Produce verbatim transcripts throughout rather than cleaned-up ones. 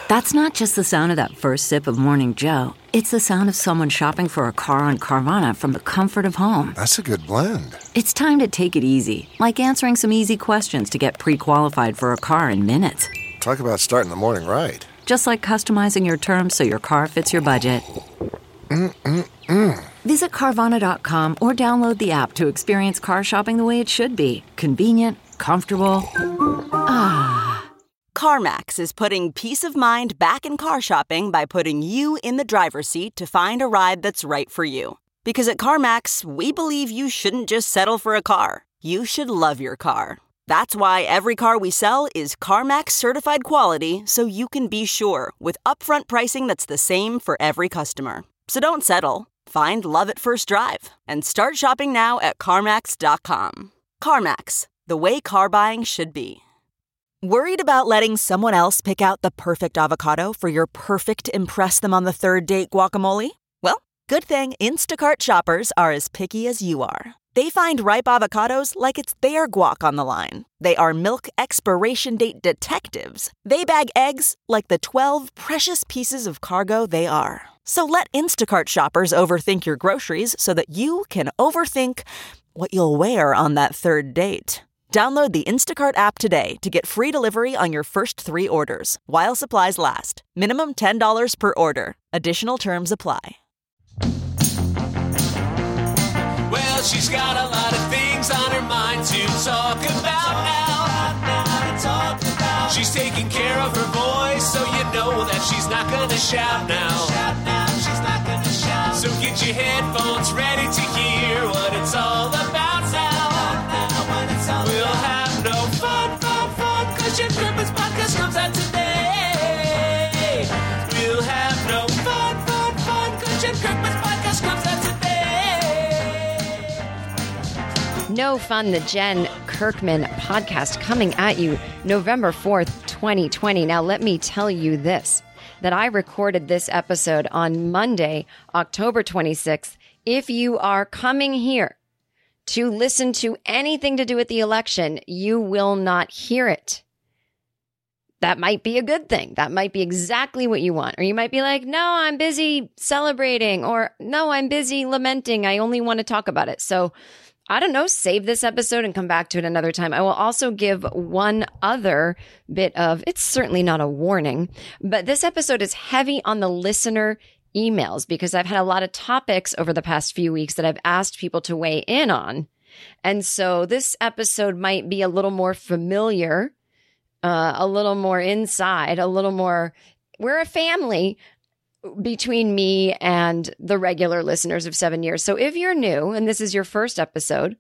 That's not just the sound of that first sip of Morning Joe. It's the sound of someone shopping for a car on Carvana from the comfort of home. That's a good blend. It's time to take it easy, like answering some easy questions to get pre-qualified for a car in minutes. Talk about starting the morning right. Just like customizing your terms so your car fits your budget. Mm-mm-mm. Visit Carvana dot com or download the app to experience car shopping the way it should be. Convenient, comfortable. Ah. CarMax is putting peace of mind back in car shopping by putting you in the driver's seat to find a ride that's right for you. Because at CarMax, we believe you shouldn't just settle for a car. You should love your car. That's why every car we sell is CarMax certified quality, so you can be sure with upfront pricing that's the same for every customer. So don't settle. Find love at first drive and start shopping now at CarMax dot com. CarMax, the way car buying should be. Worried about letting someone else pick out the perfect avocado for your perfect impress them on the third date guacamole? Well, good thing Instacart shoppers are as picky as you are. They find ripe avocados like it's their guac on the line. They are milk expiration date detectives. They bag eggs like the twelve precious pieces of cargo they are. So let Instacart shoppers overthink your groceries so that you can overthink what you'll wear on that third date. Download the Instacart app today to get free delivery on your first three orders, while supplies last. Minimum ten dollars per order. Additional terms apply. Well, she's got a lot of things on her mind to talk about now. She's taking care of her voice, so you know that she's not gonna shout now. So get your headphones ready to hear what it's all about now. We'll have no fun, fun, fun, cause your Christmas podcast comes out today. We'll have no fun, fun, fun, cause your Christmas podcast comes out today. No Fun, the Jen Kirkman podcast coming at you November fourth, twenty twenty. Now, let me tell you this, that I recorded this episode on Monday, October twenty-sixth. If you are coming here to listen to anything to do with the election, you will not hear it. That might be a good thing. That might be exactly what you want. Or you might be like, no, I'm busy celebrating. Or no, I'm busy lamenting. I only want to talk about it. So I don't know, save this episode and come back to it another time. I will also give one other bit of, it's certainly not a warning, but this episode is heavy on the listener emails because I've had a lot of topics over the past few weeks that I've asked people to weigh in on. And so this episode might be a little more familiar, uh, a little more inside, a little more, we're a family between me and the regular listeners of seven years. So if you're new and this is your first episode,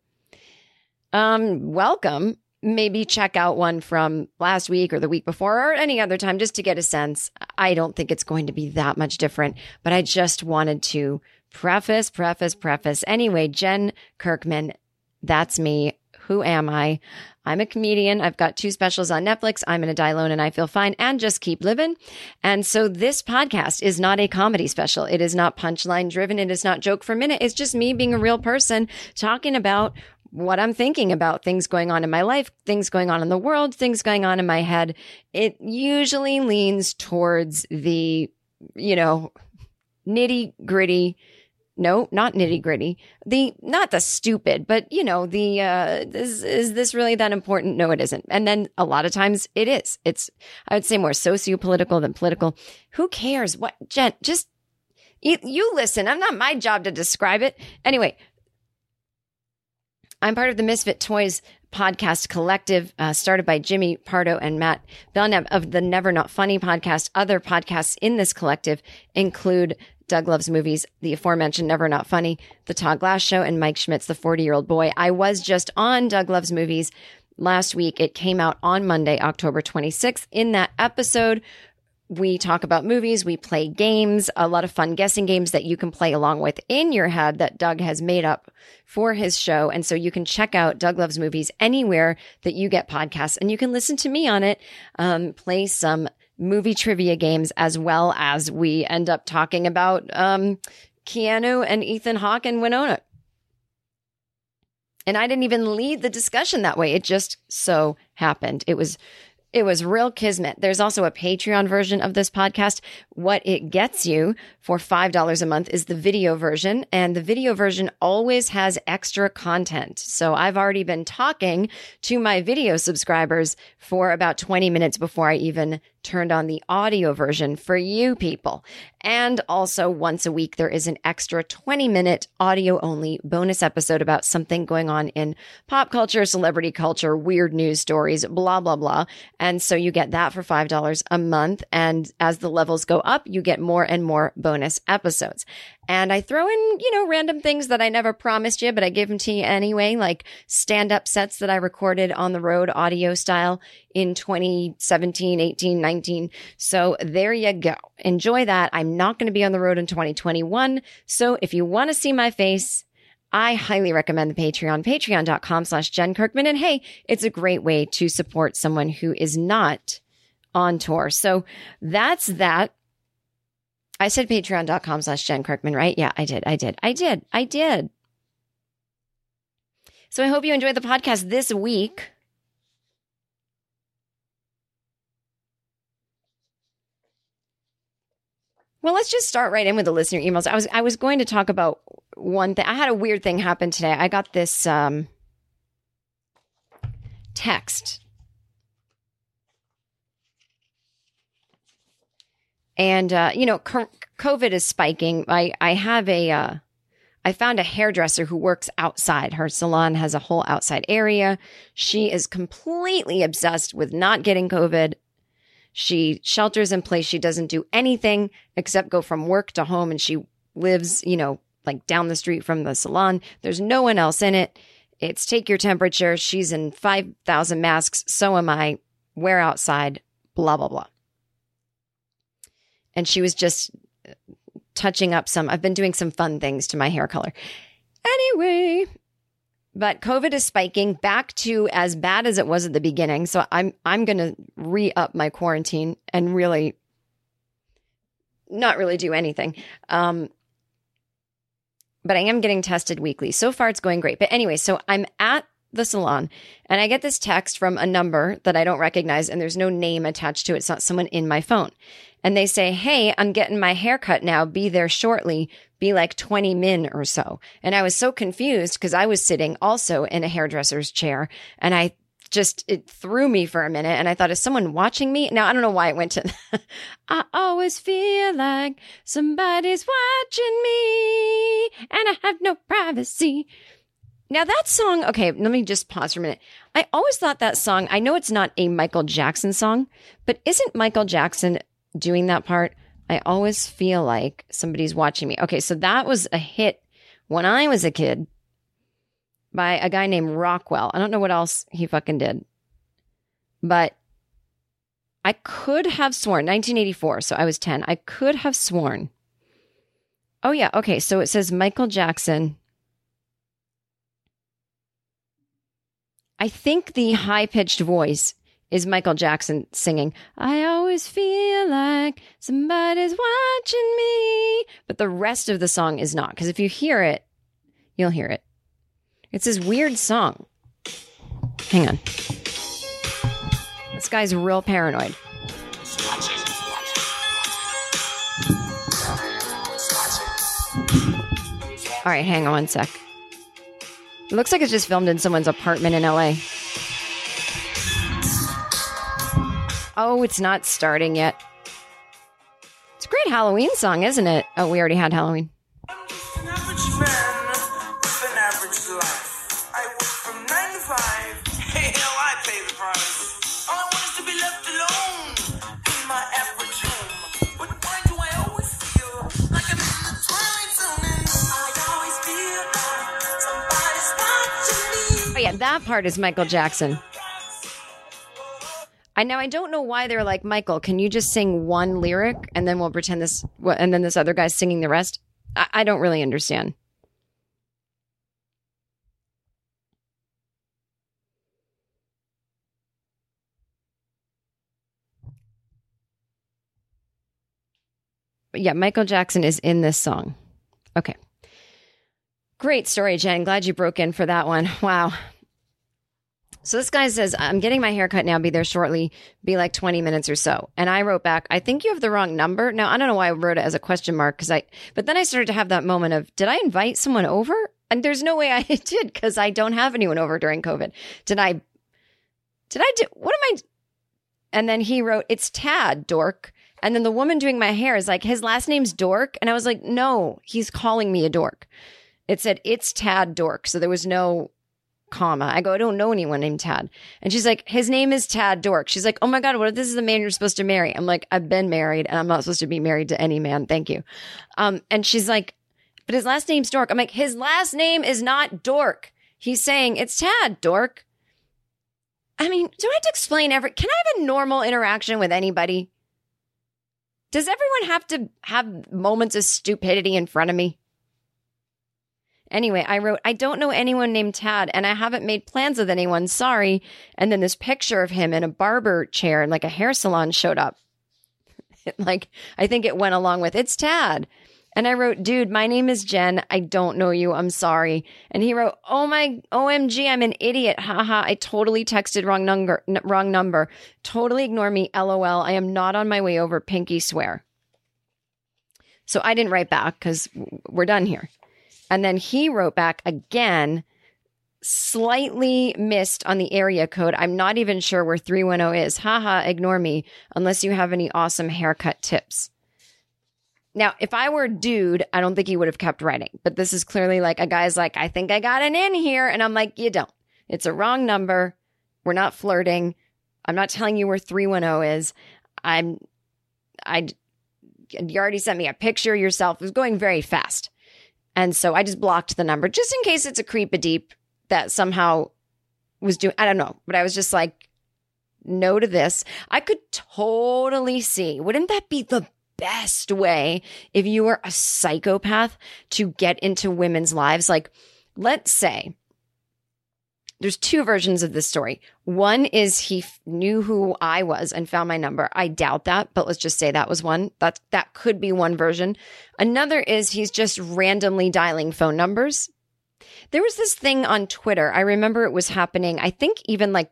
um, welcome. Maybe check out one from last week or the week before or any other time just to get a sense. I don't think it's going to be that much different, but I just wanted to preface, preface, preface. Anyway, Jen Kirkman, that's me. Who am I? I'm a comedian. I've got two specials on Netflix. I'm Gonna Die Alone and I Feel Fine and Just Keep Living. And so this podcast is not a comedy special. It is not punchline driven. It is not joke for a minute. It's just me being a real person talking about what I'm thinking about, things going on in my life, things going on in the world, things going on in my head. It usually leans towards the, you know, nitty gritty. No, not nitty gritty. The, not the stupid, but you know, the, uh, is, is this really that important? No, it isn't. And then a lot of times it is. It's, I would say more socio-political than political. Who cares? What, Jen, just, you, you listen. I'm not my job to describe it. Anyway, I'm part of the Misfit Toys podcast collective, uh, started by Jimmy Pardo and Matt Belknap of the Never Not Funny podcast. Other podcasts in this collective include Doug Loves Movies, the aforementioned Never Not Funny, The Todd Glass Show, and Mike Schmidt's The forty-Year-Old Boy. I was just on Doug Loves Movies last week. It came out on Monday, October twenty-sixth. In that episode, we talk about movies, we play games, a lot of fun guessing games that you can play along with in your head that Doug has made up for his show. And so you can check out Doug Loves Movies anywhere that you get podcasts, and you can listen to me on it, um, play some movie trivia games, as well as we end up talking about um, Keanu and Ethan Hawke and Winona. And I didn't even lead the discussion that way. It just so happened. It was It was real kismet. There's also a Patreon version of this podcast. What it gets you for five dollars a month is the video version, and the video version always has extra content. So I've already been talking to my video subscribers for about twenty minutes before I even turned on the audio version for you people. And also once a week, there is an extra twenty minute audio only bonus episode about something going on in pop culture, celebrity culture, weird news stories, blah, blah, blah. And so you get that for five dollars a month. And as the levels go up, you get more and more bonus episodes. And I throw in, you know, random things that I never promised you, but I give them to you anyway, like stand-up sets that I recorded on the road audio style in twenty seventeen, eighteen, nineteen. So there you go. Enjoy that. I'm not going to be on the road in twenty twenty-one. So if you want to see my face, I highly recommend the Patreon, patreon.com slash Jen Kirkman. And hey, it's a great way to support someone who is not on tour. So that's that. I said patreon.com slash Jen Kirkman, right? Yeah, I did. I did. I did. I did. So I hope you enjoyed the podcast this week. Well, let's just start right in with the listener emails. I was I was going to talk about one thing. I had a weird thing happen today. I got this um, text. And, uh, you know, COVID is spiking. I, I have a, uh, I found a hairdresser who works outside. Her salon has a whole outside area. She is completely obsessed with not getting COVID. She shelters in place. She doesn't do anything except go from work to home. And she lives, you know, like down the street from the salon. There's no one else in it. It's take your temperature. She's in five thousand masks. So am I. We're outside, blah, blah, blah. And she was just touching up some, I've been doing some fun things to my hair color. Anyway, but COVID is spiking back to as bad as it was at the beginning. So I'm, I'm going to re-up my quarantine and really not really do anything. Um, but I am getting tested weekly. So far it's going great. But anyway, so I'm at the salon and I get this text from a number that I don't recognize and there's no name attached to it. It's not someone in my phone. And they say, hey, I'm getting my hair cut now. Be there shortly. Be like twenty min or so. And I was so confused because I was sitting also in a hairdresser's chair. And I just, it threw me for a minute. And I thought, is someone watching me? Now, I don't know why it went to, I always feel like somebody's watching me and I have no privacy. Now that song, okay, let me just pause for a minute. I always thought that song, I know it's not a Michael Jackson song, but isn't Michael Jackson doing that part? I always feel like somebody's watching me. Okay, so that was a hit when I was a kid by a guy named Rockwell. I don't know what else he fucking did. But I could have sworn, nineteen eighty-four, so I was ten. I could have sworn. Oh yeah, okay, so it says Michael Jackson. I think the high-pitched voice is Michael Jackson singing, I always feel like somebody's watching me. But the rest of the song is not, because if you hear it, you'll hear it. It's this weird song. Hang on. This guy's real paranoid. All right, hang on one sec. It looks like it's just filmed in someone's apartment in L A. Oh, it's not starting yet. It's a great Halloween song, isn't it? Oh, we already had Halloween. I'm just an average man with an average life. I work from nine to five. Hey, hell, I pay the price. All I want is to be left alone in my average home. But why do I always feel like I'm in the twilight zone? And I always feel like somebody's watching me. Oh, yeah, that part is Michael Jackson. I know, I don't know why they're like, Michael, can you just sing one lyric and then we'll pretend this, and then this other guy's singing the rest? I, I don't really understand. But yeah, Michael Jackson is in this song. Okay. Great story, Jen. Glad you broke in for that one. Wow. So this guy says, I'm getting my hair cut now. Be there shortly. Be like twenty minutes or so. And I wrote back, I think you have the wrong number. Now, I don't know why I wrote it as a question mark. Cause I, but then I started to have that moment of, did I invite someone over? And there's no way I did because I don't have anyone over during COVID. Did I, did I do, what am I? And then he wrote, it's Tad, dork. And then the woman doing my hair is like, his last name's Dork. And I was like, no, he's calling me a dork. It said, it's Tad, dork. So there was no comma. I go, I don't know anyone named Tad. And she's like, his name is Tad Dork. She's like, oh my God, what if this is the man you're supposed to marry? I'm like, I've been married and I'm not supposed to be married to any man. Thank you. Um, and she's like, but his last name's Dork. I'm like, his last name is not Dork. He's saying it's Tad Dork. I mean, do I have to explain every, can I have a normal interaction with anybody? Does everyone have to have moments of stupidity in front of me? Anyway, I wrote, I don't know anyone named Tad, and I haven't made plans with anyone. Sorry. And then this picture of him in a barber chair in like a hair salon showed up. Like, I think it went along with, it's Tad. And I wrote, dude, my name is Jen. I don't know you. I'm sorry. And he wrote, oh my, O M G, I'm an idiot. Haha, I totally texted wrong number, n- wrong number. Totally ignore me. LOL. I am not on my way over. Pinky swear. So I didn't write back because we're done here. And then he wrote back again, slightly missed on the area code. I'm not even sure where three one zero is. Haha, ignore me unless you have any awesome haircut tips. Now, if I were a dude, I don't think he would have kept writing. But this is clearly like a guy's like, I think I got an in here. And I'm like, you don't. It's a wrong number. We're not flirting. I'm not telling you where three one zero is. I'm, I, you already sent me a picture yourself. It was going very fast. And so I just blocked the number just in case it's a creep-a-deep that somehow was doing, I don't know. But I was just like, no to this. I could totally see. Wouldn't that be the best way if you were a psychopath to get into women's lives? Like, let's say there's two versions of this story. One is he f- knew who I was and found my number. I doubt that, but let's just say that was one. That, that could be one version. Another is he's just randomly dialing phone numbers. There was this thing on Twitter. I remember it was happening. I think even like,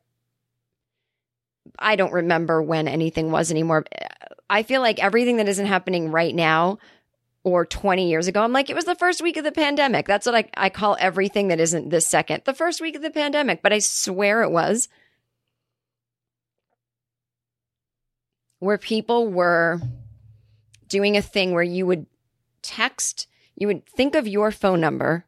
I don't remember when anything was anymore. I feel like everything that isn't happening right now or twenty years ago, I'm like, it was the first week of the pandemic. That's what I, I call everything that isn't this second. The first week of the pandemic, but I swear it was. Where people were doing a thing where you would text, you would think of your phone number,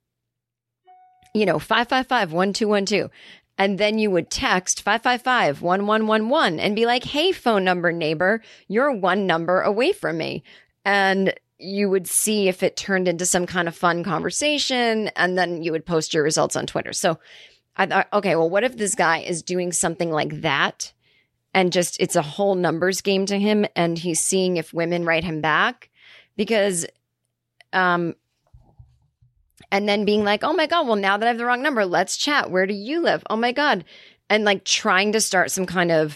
you know, five five five, one two one two. And then you would text five five five, one one one one and be like, hey, phone number neighbor, you're one number away from me. And you would see if it turned into some kind of fun conversation, and then you would post your results on Twitter. So I thought, okay, well, what if this guy is doing something like that and just it's a whole numbers game to him and he's seeing if women write him back? Because, um, and then being like, oh my God, well, now that I have the wrong number, let's chat. Where do you live? Oh my God. And like trying to start some kind of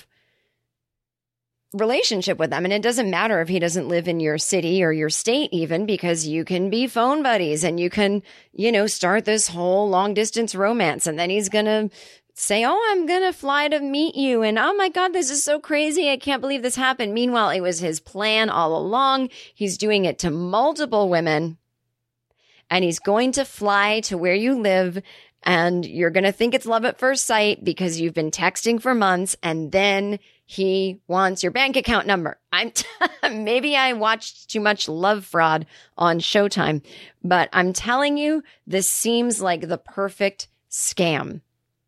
relationship with them. And it doesn't matter if he doesn't live in your city or your state even, because you can be phone buddies and you can, you know, start this whole long distance romance. And then he's going to say, oh, I'm going to fly to meet you. And oh my God, this is so crazy. I can't believe this happened. Meanwhile, it was his plan all along. He's doing it to multiple women and he's going to fly to where you live. And you're going to think it's love at first sight because you've been texting for months, and then he wants your bank account number. I'm t- maybe I watched too much Love Fraud on Showtime, but I'm telling you, this seems like the perfect scam.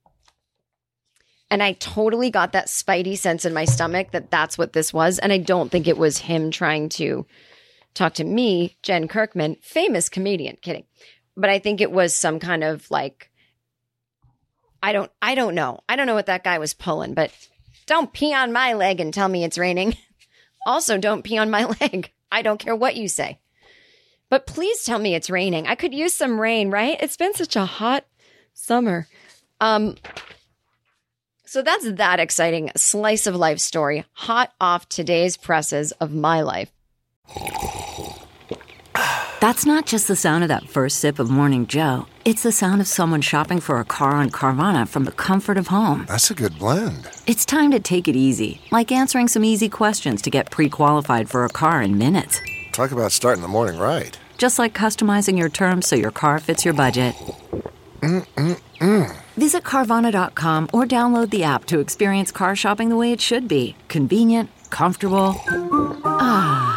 And I totally got that spidey sense in my stomach that that's what this was. And I don't think it was him trying to talk to me, Jen Kirkman, famous comedian. Kidding. But I think it was some kind of like, I don't, I don't know. I don't know what that guy was pulling, but don't pee on my leg and tell me it's raining. Also, don't pee on my leg. I don't care what you say. But please tell me it's raining. I could use some rain, right? It's been such a hot summer. Um, so that's that exciting slice of life story, hot off today's presses of my life. That's not just the sound of that first sip of Morning Joe. It's the sound of someone shopping for a car on Carvana from the comfort of home. That's a good blend. It's time to take it easy, like answering some easy questions to get pre-qualified for a car in minutes. Talk about starting the morning right. Just like customizing your terms so your car fits your budget. Mm-mm-mm. Visit Carvana dot com or download the app to experience car shopping the way it should be. Convenient, comfortable. Ah.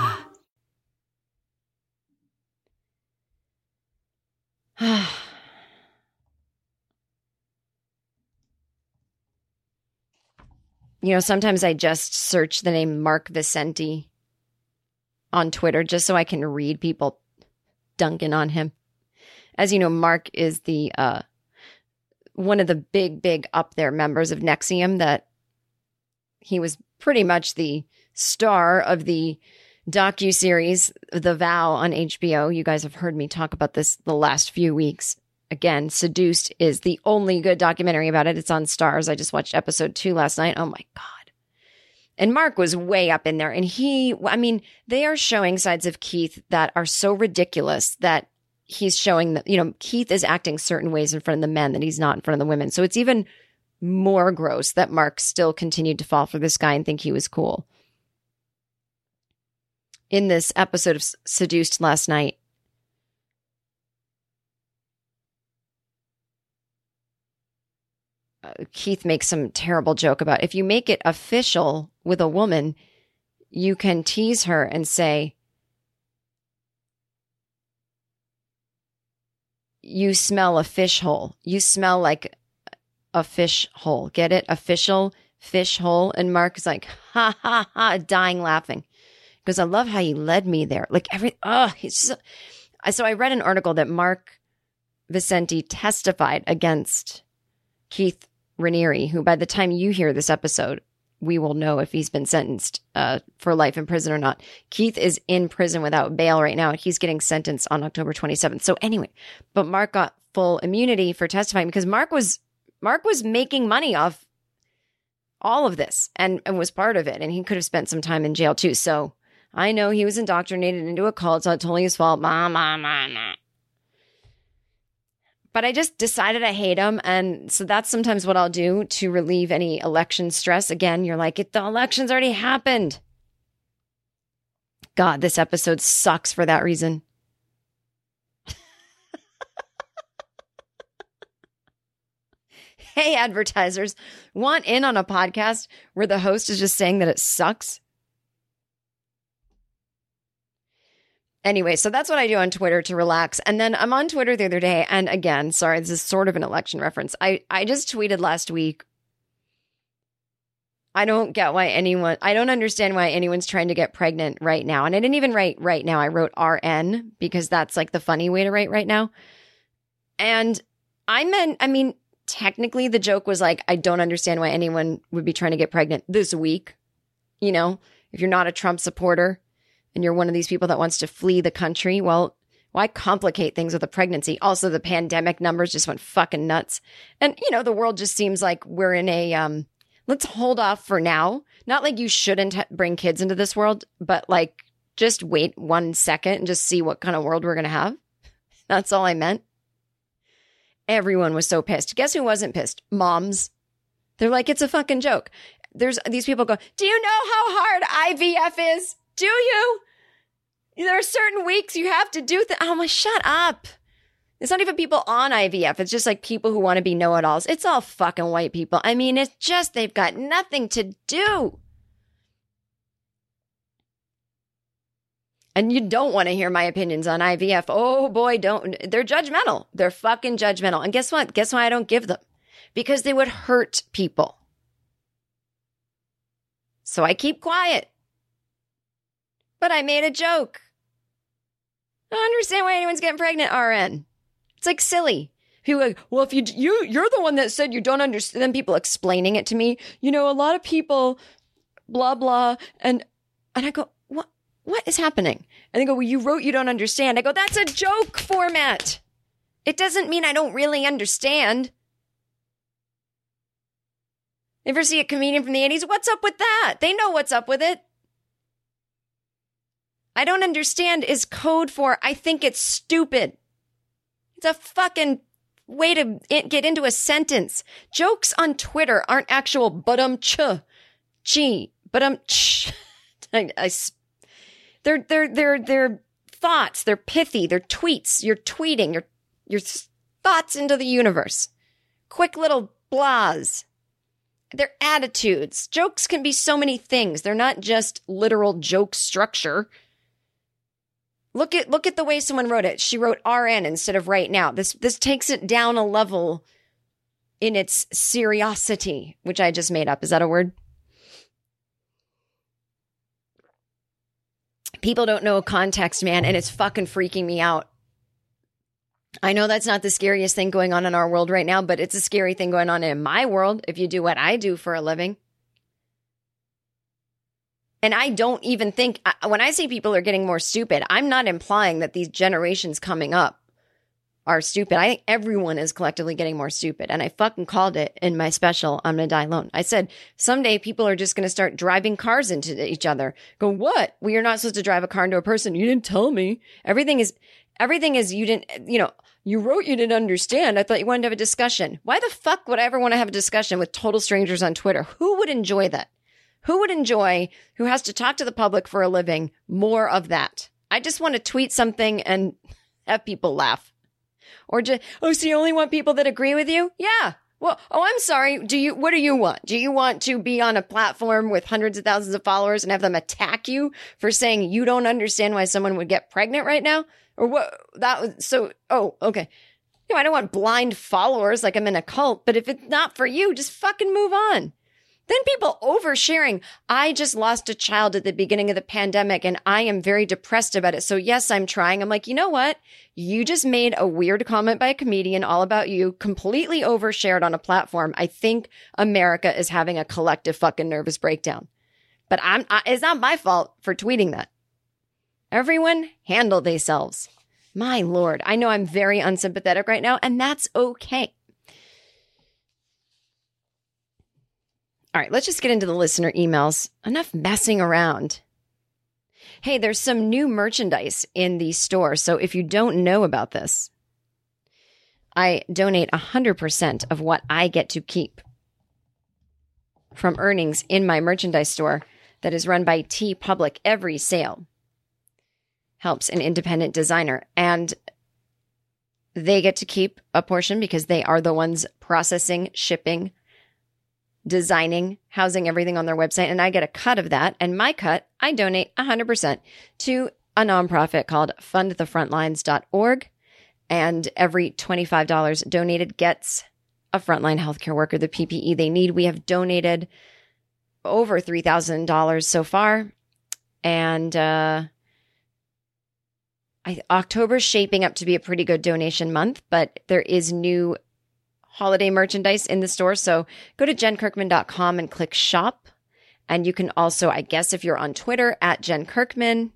You know, sometimes I just search the name Mark Vicente on Twitter just so I can read people dunking on him. As you know, Mark is the uh, one of the big, big up there members of N X I V M. That he was pretty much the star of the docuseries The Vow on H B O. You guys have heard me talk about this the last few weeks. Again, Seduced is the only good documentary about it. It's on Stars. I just watched episode two last night. Oh my God. And Mark was way up in there. And he, I mean, they are showing sides of Keith that are so ridiculous that he's showing that, you know, Keith is acting certain ways in front of the men that he's not in front of the women. So it's even more gross that Mark still continued to fall for this guy and think he was cool. In this episode of Seduced last night, Uh, Keith makes some terrible joke about if you make it official with a woman, you can tease her and say, you smell a fish hole. You smell like a fish hole. Get it? Official fish hole. And Mark is like, ha, ha, ha, dying laughing. Because I love how you led me there. Like every, oh, he's so, so I read an article that Mark Vicente testified against Keith Raniere, who by the time you hear this episode, we will know if he's been sentenced uh, for life in prison or not. Keith is in prison without bail right now. He's getting sentenced on October twenty-seventh. So anyway, but Mark got full immunity for testifying because Mark was Mark was making money off all of this and, and was part of it. And he could have spent some time in jail too. So I know he was indoctrinated into a cult. So it's totally his fault. Ma, ma, ma, ma. But I just decided I hate him. And so that's sometimes what I'll do to relieve any election stress. Again, you're like, it, the election's already happened. God, this episode sucks for that reason. Hey, advertisers, want in on a podcast where the host is just saying that it sucks? Anyway, so that's what I do on Twitter to relax. And then I'm on Twitter the other day. And again, sorry, this is sort of an election reference. I, I just tweeted last week. I don't get why anyone, I don't understand why anyone's trying to get pregnant right now. And I didn't even write right now. I wrote R N because that's like the funny way to write right now. And I meant, I mean, technically the joke was like, I don't understand why anyone would be trying to get pregnant this week. You know, if you're not a Trump supporter, and you're one of these people that wants to flee the country, well, why complicate things with a pregnancy? Also, the pandemic numbers just went fucking nuts. And, you know, the world just seems like we're in a, um, let's hold off for now. Not like you shouldn't ha- bring kids into this world, but like just wait one second and just see what kind of world we're going to have. That's all I meant. Everyone was so pissed. Guess who wasn't pissed? Moms. They're like, it's a fucking joke. There's these people go, do you know how hard I V F is? Do you? There are certain weeks you have to do things. Oh my, shut up. It's not even people on I V F. It's just like people who want to be know-it-alls. It's all fucking white people. I mean, it's just they've got nothing to do. And you don't want to hear my opinions on I V F. Oh boy, don't. They're judgmental. They're fucking judgmental. And guess what? Guess why I don't give them? Because they would hurt people. So I keep quiet. But I made a joke. I don't understand why anyone's getting pregnant, R N. It's like silly. People are like, well, if you, you, you're the one that said you don't understand, then people explaining it to me, you know, a lot of people, blah, blah. And, and I go, what, what is happening? And they go, well, you wrote you don't understand. I go, that's a joke format. It doesn't mean I don't really understand. Ever see a comedian from the eighties? What's up with that? They know what's up with it. I don't understand is code for I think it's stupid. It's a fucking way to get into a sentence. Jokes on Twitter aren't actual but-um ch, gee, but-um ch. I, I, they're, they're, they're, they're thoughts. They're pithy. They're tweets. You're tweeting your, your thoughts into the universe. Quick little blahs. They're attitudes. Jokes can be so many things. They're not just literal joke structure. Look at look at the way someone wrote it. She wrote R N instead of right now. This this takes it down a level in its seriosity, which I just made up. Is that a word? People don't know context, man, and it's fucking freaking me out. I know that's not the scariest thing going on in our world right now, but it's a scary thing going on in my world if you do what I do for a living. And I don't even think, when I say people are getting more stupid, I'm not implying that these generations coming up are stupid. I think everyone is collectively getting more stupid. And I fucking called it in my special, I'm Gonna Die Alone. I said, someday people are just going to start driving cars into each other. Go, what? Well, you're not supposed to drive a car into a person. You didn't tell me. Everything is, everything is, you didn't, you know, you wrote you didn't understand. I thought you wanted to have a discussion. Why the fuck would I ever want to have a discussion with total strangers on Twitter? Who would enjoy that? Who would enjoy, who has to talk to the public for a living, more of that? I just want to tweet something and have people laugh. Or just, oh, so you only want people that agree with you? Yeah. Well, oh, I'm sorry. Do you, what do you want? Do you want to be on a platform with hundreds of thousands of followers and have them attack you for saying you don't understand why someone would get pregnant right now? Or what? That was so, oh, okay. You know, I don't want blind followers like I'm in a cult, but if it's not for you, just fucking move on. Then people oversharing. I just lost a child at the beginning of the pandemic and I am very depressed about it. So yes, I'm trying. I'm like, you know what? You just made a weird comment by a comedian all about you, completely overshared on a platform. I think America is having a collective fucking nervous breakdown. But I'm, I, it's not my fault for tweeting that. Everyone handle themselves. My Lord. I know I'm very unsympathetic right now and that's okay. All right, let's just get into the listener emails. Enough messing around. Hey, there's some new merchandise in the store. So if you don't know about this, I donate one hundred percent of what I get to keep from earnings in my merchandise store that is run by T Public. Every sale helps an independent designer. And they get to keep a portion because they are the ones processing, shipping, designing, housing everything on their website, and I get a cut of that. And my cut, I donate one hundred percent to a nonprofit called fund the frontlines dot org. And every twenty-five dollars donated gets a frontline healthcare worker the P P E they need. We have donated over three thousand dollars so far. And uh, I, October's shaping up to be a pretty good donation month, but there is new holiday merchandise in the store. So go to jen kirkman dot com and click shop. And you can also, I guess, if you're on Twitter, at Jen Kirkman,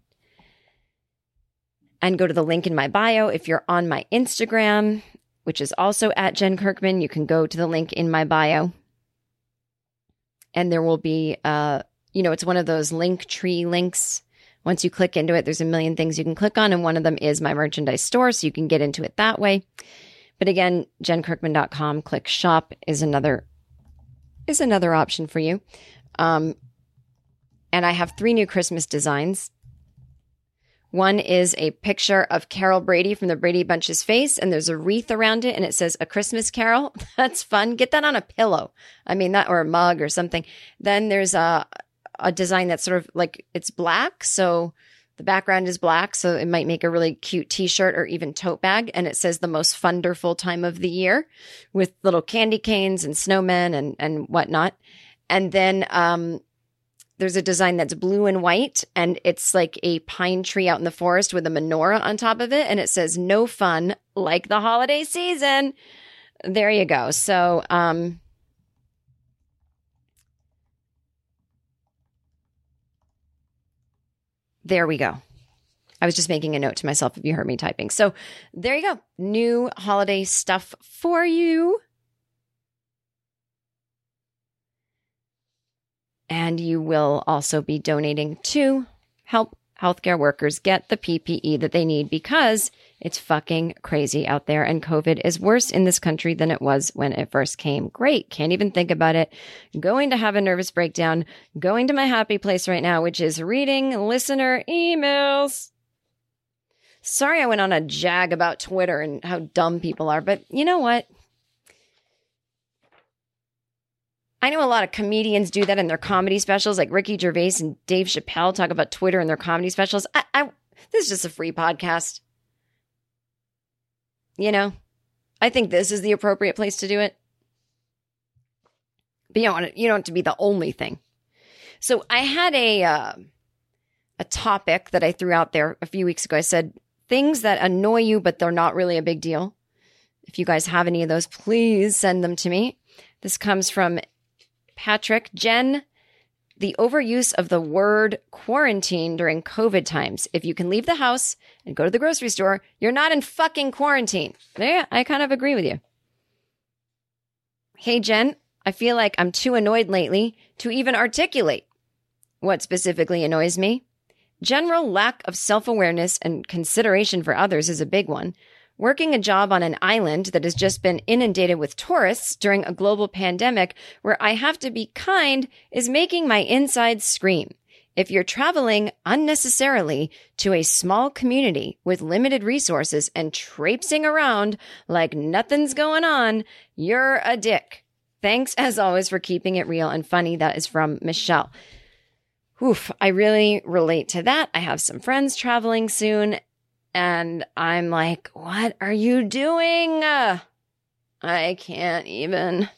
and go to the link in my bio. If you're on my Instagram, which is also at Jen Kirkman, you can go to the link in my bio. And there will be, uh, you know, it's one of those link tree links. Once you click into it, there's a million things you can click on. And one of them is my merchandise store. So you can get into it that way. But again, jen kirkman dot com, click shop is another is another option for you. Um, and I have three new Christmas designs. One is a picture of Carol Brady from the Brady Bunch's face, and there's a wreath around it, and it says A Christmas Carol. That's fun. Get that on a pillow. I mean, that or a mug or something. Then there's a a design that's sort of like it's black, so the background is black, so it might make a really cute t-shirt or even tote bag. And it says the most funderful time of the year with little candy canes and snowmen and, and whatnot. And then um, there's a design that's blue and white, and it's like a pine tree out in the forest with a menorah on top of it. And it says no fun like the holiday season. There you go. So um, there we go. I was just making a note to myself if you heard me typing. So there you go. New holiday stuff for you. And you will also be donating to help healthcare workers get the P P E that they need because it's fucking crazy out there and COVID is worse in this country than it was when it first came. Great. Can't even think about it. Going to have a nervous breakdown. Going to my happy place right now, which is reading listener emails. Sorry I went on a jag about Twitter and how dumb people are, but you know what? I know a lot of comedians do that in their comedy specials, like Ricky Gervais and Dave Chappelle talk about Twitter in their comedy specials. I, I, this is just a free podcast. You know, I think this is the appropriate place to do it. But you don't want it, you don't want it to be the only thing. So I had a uh, a topic that I threw out there a few weeks ago. I said, things that annoy you, but they're not really a big deal. If you guys have any of those, please send them to me. This comes from Patrick. Jen, the overuse of the word quarantine during COVID times. If you can leave the house and go to the grocery store, you're not in fucking quarantine. Yeah, I kind of agree with you. Hey, Jen, I feel like I'm too annoyed lately to even articulate what specifically annoys me. General lack of self-awareness and consideration for others is a big one. Working a job on an island that has just been inundated with tourists during a global pandemic where I have to be kind is making my insides scream. If you're traveling unnecessarily to a small community with limited resources and traipsing around like nothing's going on, you're a dick. Thanks as always for keeping it real and funny. That is from Michelle. Oof, I really relate to that. I have some friends traveling soon. And I'm like, what are you doing? Uh, I can't even.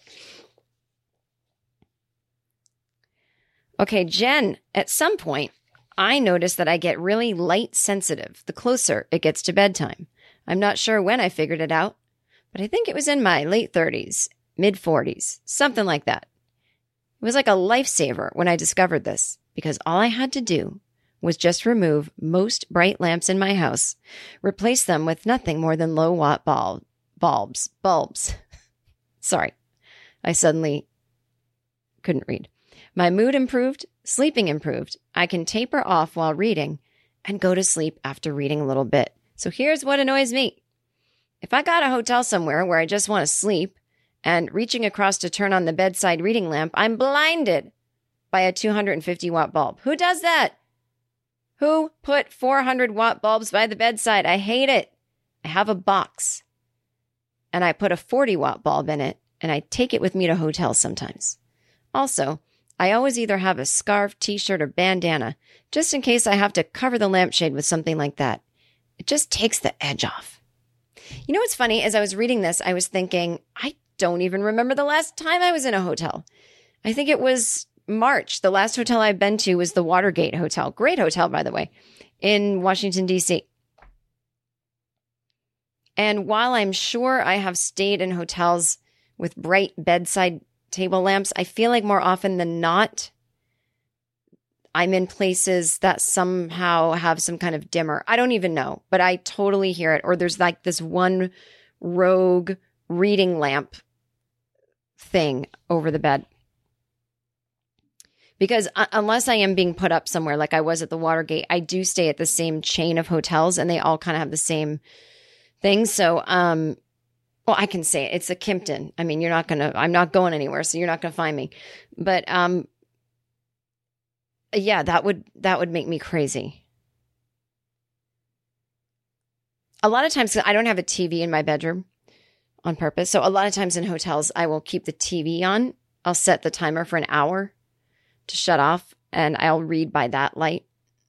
Okay, Jen, at some point, I notice that I get really light sensitive the closer it gets to bedtime. I'm not sure when I figured it out, but I think it was in my late thirties, mid forties, something like that. It was like a lifesaver when I discovered this because all I had to do was just remove most bright lamps in my house, replace them with nothing more than low watt bulb, bulbs, bulbs. Sorry, I suddenly couldn't read. My mood improved, sleeping improved. I can taper off while reading and go to sleep after reading a little bit. So here's what annoys me. If I got a hotel somewhere where I just want to sleep and reaching across to turn on the bedside reading lamp, I'm blinded by a two hundred fifty watt bulb. Who does that? Who put four hundred watt bulbs by the bedside? I hate it. I have a box and I put a forty watt bulb in it and I take it with me to hotels sometimes. Also, I always either have a scarf, t-shirt, or bandana just in case I have to cover the lampshade with something like that. It just takes the edge off. You know what's funny? As I was reading this, I was thinking, I don't even remember the last time I was in a hotel. I think it was March. The last hotel I've been to was the Watergate Hotel. Great hotel, by the way, in Washington, D C. And while I'm sure I have stayed in hotels with bright bedside table lamps, I feel like more often than not, I'm in places that somehow have some kind of dimmer. I don't even know, but I totally hear it. Or there's like this one rogue reading lamp thing over the bed. Because uh, unless I am being put up somewhere like I was at the Watergate, I do stay at the same chain of hotels and they all kind of have the same thing. So, um, well, I can say it. It's a Kimpton. I mean, you're not going to, I'm not going anywhere, so you're not going to find me. But, um, yeah, that would, that would make me crazy. A lot of times I don't have a T V in my bedroom on purpose. So a lot of times in hotels, I will keep the T V on. I'll set the timer for an hour to shut off, and I'll read by that light.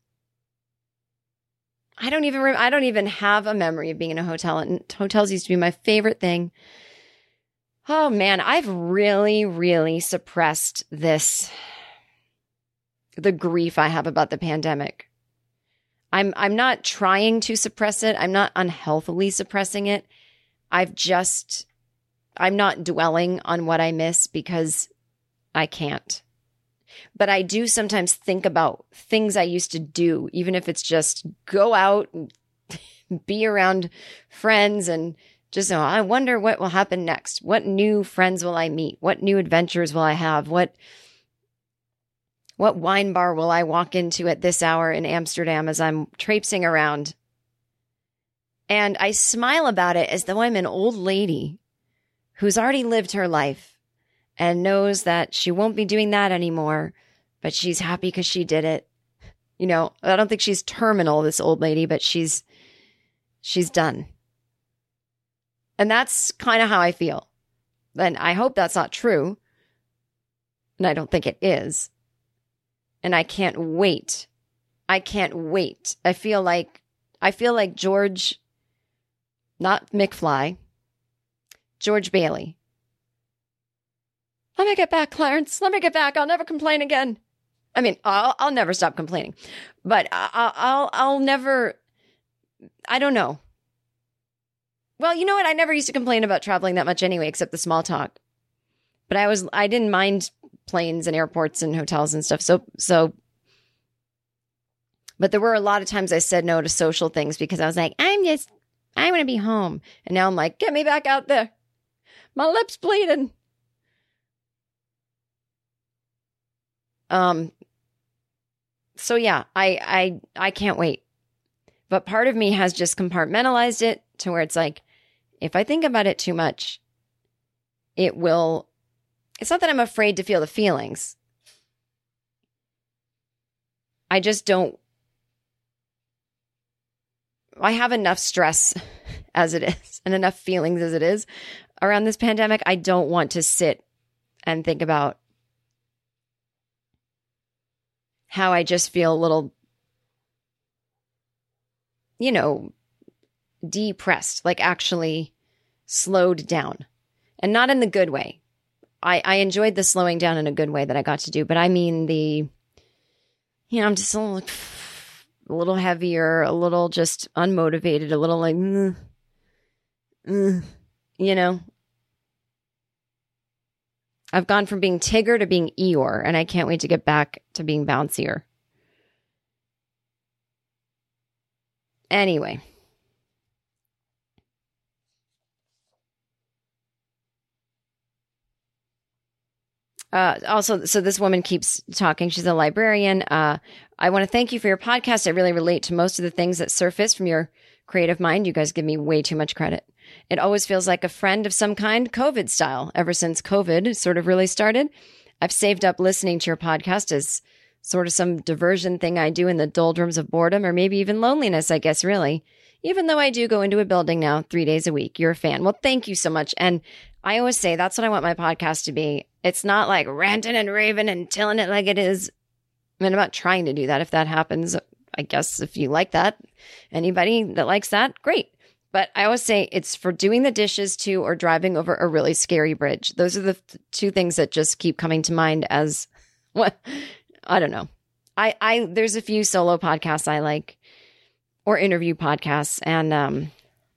I don't even, I don't even have a memory of being in a hotel, and hotels used to be my favorite thing. Oh man, I've really, really suppressed this, the grief I have about the pandemic. I'm, I'm not trying to suppress it. I'm not unhealthily suppressing it. I've just, I'm not dwelling on what I miss because I can't. But I do sometimes think about things I used to do, even if it's just go out and be around friends and just, oh, I wonder what will happen next. What new friends will I meet? What new adventures will I have? What, What wine bar will I walk into at this hour in Amsterdam as I'm traipsing around? And I smile about it as though I'm an old lady who's already lived her life and knows that she won't be doing that anymore, but she's happy because she did it. You know, I don't think she's terminal, this old lady, but she's she's done. And that's kind of how I feel. And I hope that's not true. And I don't think it is. And I can't wait. I can't wait. I feel like I feel like George, not McFly, George Bailey. Let me get back, Clarence. Let me get back. I'll never complain again. I mean, I'll, I'll never stop complaining, but I'll, I'll, I'll never, I don't know. Well, you know what? I never used to complain about traveling that much anyway, except the small talk. But I was, I didn't mind planes and airports and hotels and stuff. So, so, but there were a lot of times I said no to social things because I was like, I'm just, I want to be home. And now I'm like, get me back out there. My lips bleeding. Um, so yeah, I, I, I can't wait. But part of me has just compartmentalized it to where it's like, if I think about it too much, it will, it's not that I'm afraid to feel the feelings. I just don't, I have enough stress as it is and enough feelings as it is around this pandemic. I don't want to sit and think about how I just feel a little, you know, depressed, like actually slowed down, and not in the good way. I, I enjoyed the slowing down in a good way that I got to do, but I mean the, you know, I'm just a little, a little heavier, a little just unmotivated, a little like, mm, mm, you know. I've gone from being Tigger to being Eeyore, and I can't wait to get back to being bouncier. Anyway. Uh, also, so this woman keeps talking. She's a librarian. Uh, I want to thank you for your podcast. I really relate to most of the things that surface from your creative mind. You guys give me way too much credit. It always feels like a friend of some kind, COVID style. Ever since COVID sort of really started, I've saved up listening to your podcast as sort of some diversion thing I do in the doldrums of boredom, or maybe even loneliness, I guess, really. Even though I do go into a building now three days a week. You're a fan. Well, thank you so much. And I always say that's what I want my podcast to be. It's not like ranting and raving and telling it like it is. I mean, I'm not trying to do that. If that happens, I guess if you like that, anybody that likes that, great. But I always say it's for doing the dishes too, or driving over a really scary bridge. Those are the th- two things that just keep coming to mind as what, I don't know. I, I, there's a few solo podcasts I like, or interview podcasts. And, um,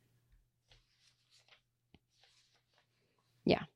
yeah.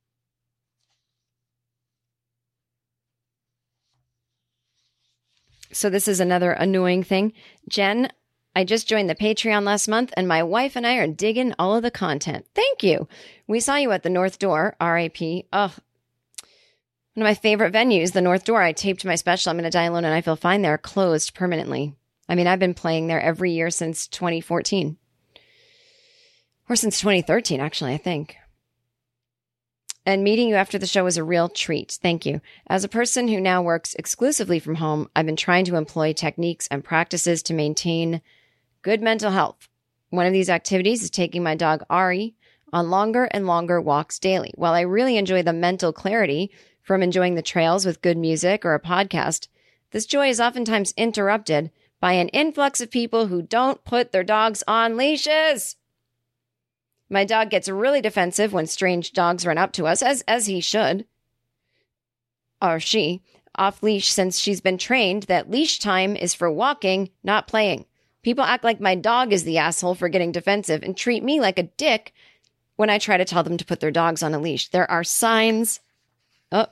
So this is another annoying thing. Jen, I just joined the Patreon last month, and my wife and I are digging all of the content. Thank you. We saw you at the North Door, R I P. Oh, one of my favorite venues, the North Door. I taped my special, I'm Gonna Die Alone and I Feel Fine there, closed permanently. I mean, I've been playing there every year since twenty fourteen. Or since twenty thirteen, actually, I think. And meeting you after the show was a real treat. Thank you. As a person who now works exclusively from home, I've been trying to employ techniques and practices to maintain good mental health. One of these activities is taking my dog Ari on longer and longer walks daily. While I really enjoy the mental clarity from enjoying the trails with good music or a podcast, this joy is oftentimes interrupted by an influx of people who don't put their dogs on leashes. My dog gets really defensive when strange dogs run up to us, as as he should, or she, off leash, since she's been trained that leash time is for walking, not playing. People act like my dog is the asshole for getting defensive and treat me like a dick when I try to tell them to put their dogs on a leash. There are signs oh,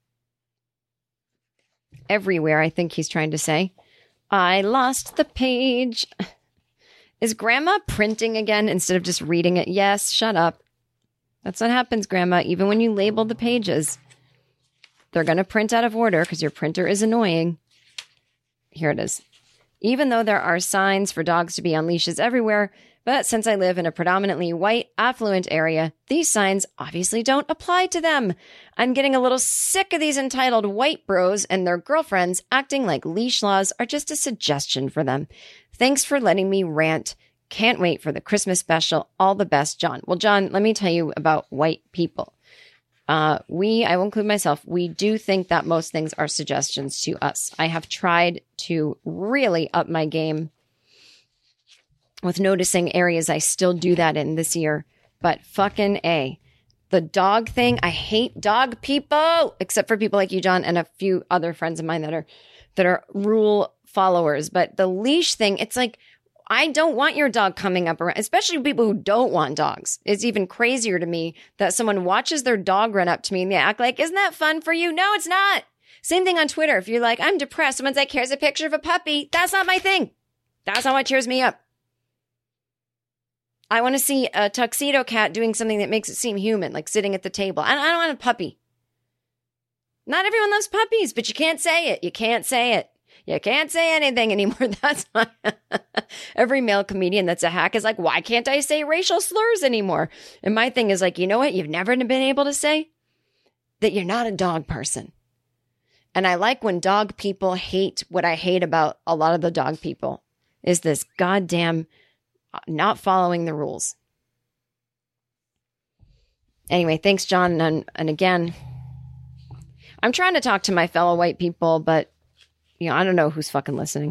everywhere, I think he's trying to say. I lost the page. Is Grandma printing again instead of just reading it? Yes, shut up. That's what happens, Grandma, even when you label the pages. They're going to print out of order because your printer is annoying. Here it is. Even though there are signs for dogs to be on leashes everywhere, but since I live in a predominantly white, affluent area, these signs obviously don't apply to them. I'm getting a little sick of these entitled white bros and their girlfriends acting like leash laws are just a suggestion for them. Thanks for letting me rant. Can't wait for the Christmas special. All the best, John. Well, John, let me tell you about white people. Uh, we, I will include myself, we do think that most things are suggestions to us. I have tried to really up my game with noticing areas I still do that in this year. But fucking A. The dog thing, I hate dog people, except for people like you, John, and a few other friends of mine that are that are rule followers. But the leash thing, it's like, I don't want your dog coming up around, especially people who don't want dogs. It's even crazier to me that someone watches their dog run up to me and they act like, isn't that fun for you? No, it's not. Same thing on Twitter. If you're like, I'm depressed, someone's like, here's a picture of a puppy. That's not my thing. That's not what cheers me up. I want to see a tuxedo cat doing something that makes it seem human, like sitting at the table. I don't, I don't want a puppy. Not everyone loves puppies, but you can't say it. You can't say it. You can't say anything anymore. That's why every male comedian that's a hack is like, why can't I say racial slurs anymore? And my thing is like, you know what? You've never been able to say that you're not a dog person. And I like when dog people hate what I hate about a lot of the dog people is this goddamn not following the rules. Anyway, thanks, John. And, and again, I'm trying to talk to my fellow white people, but you know, I don't know who's fucking listening.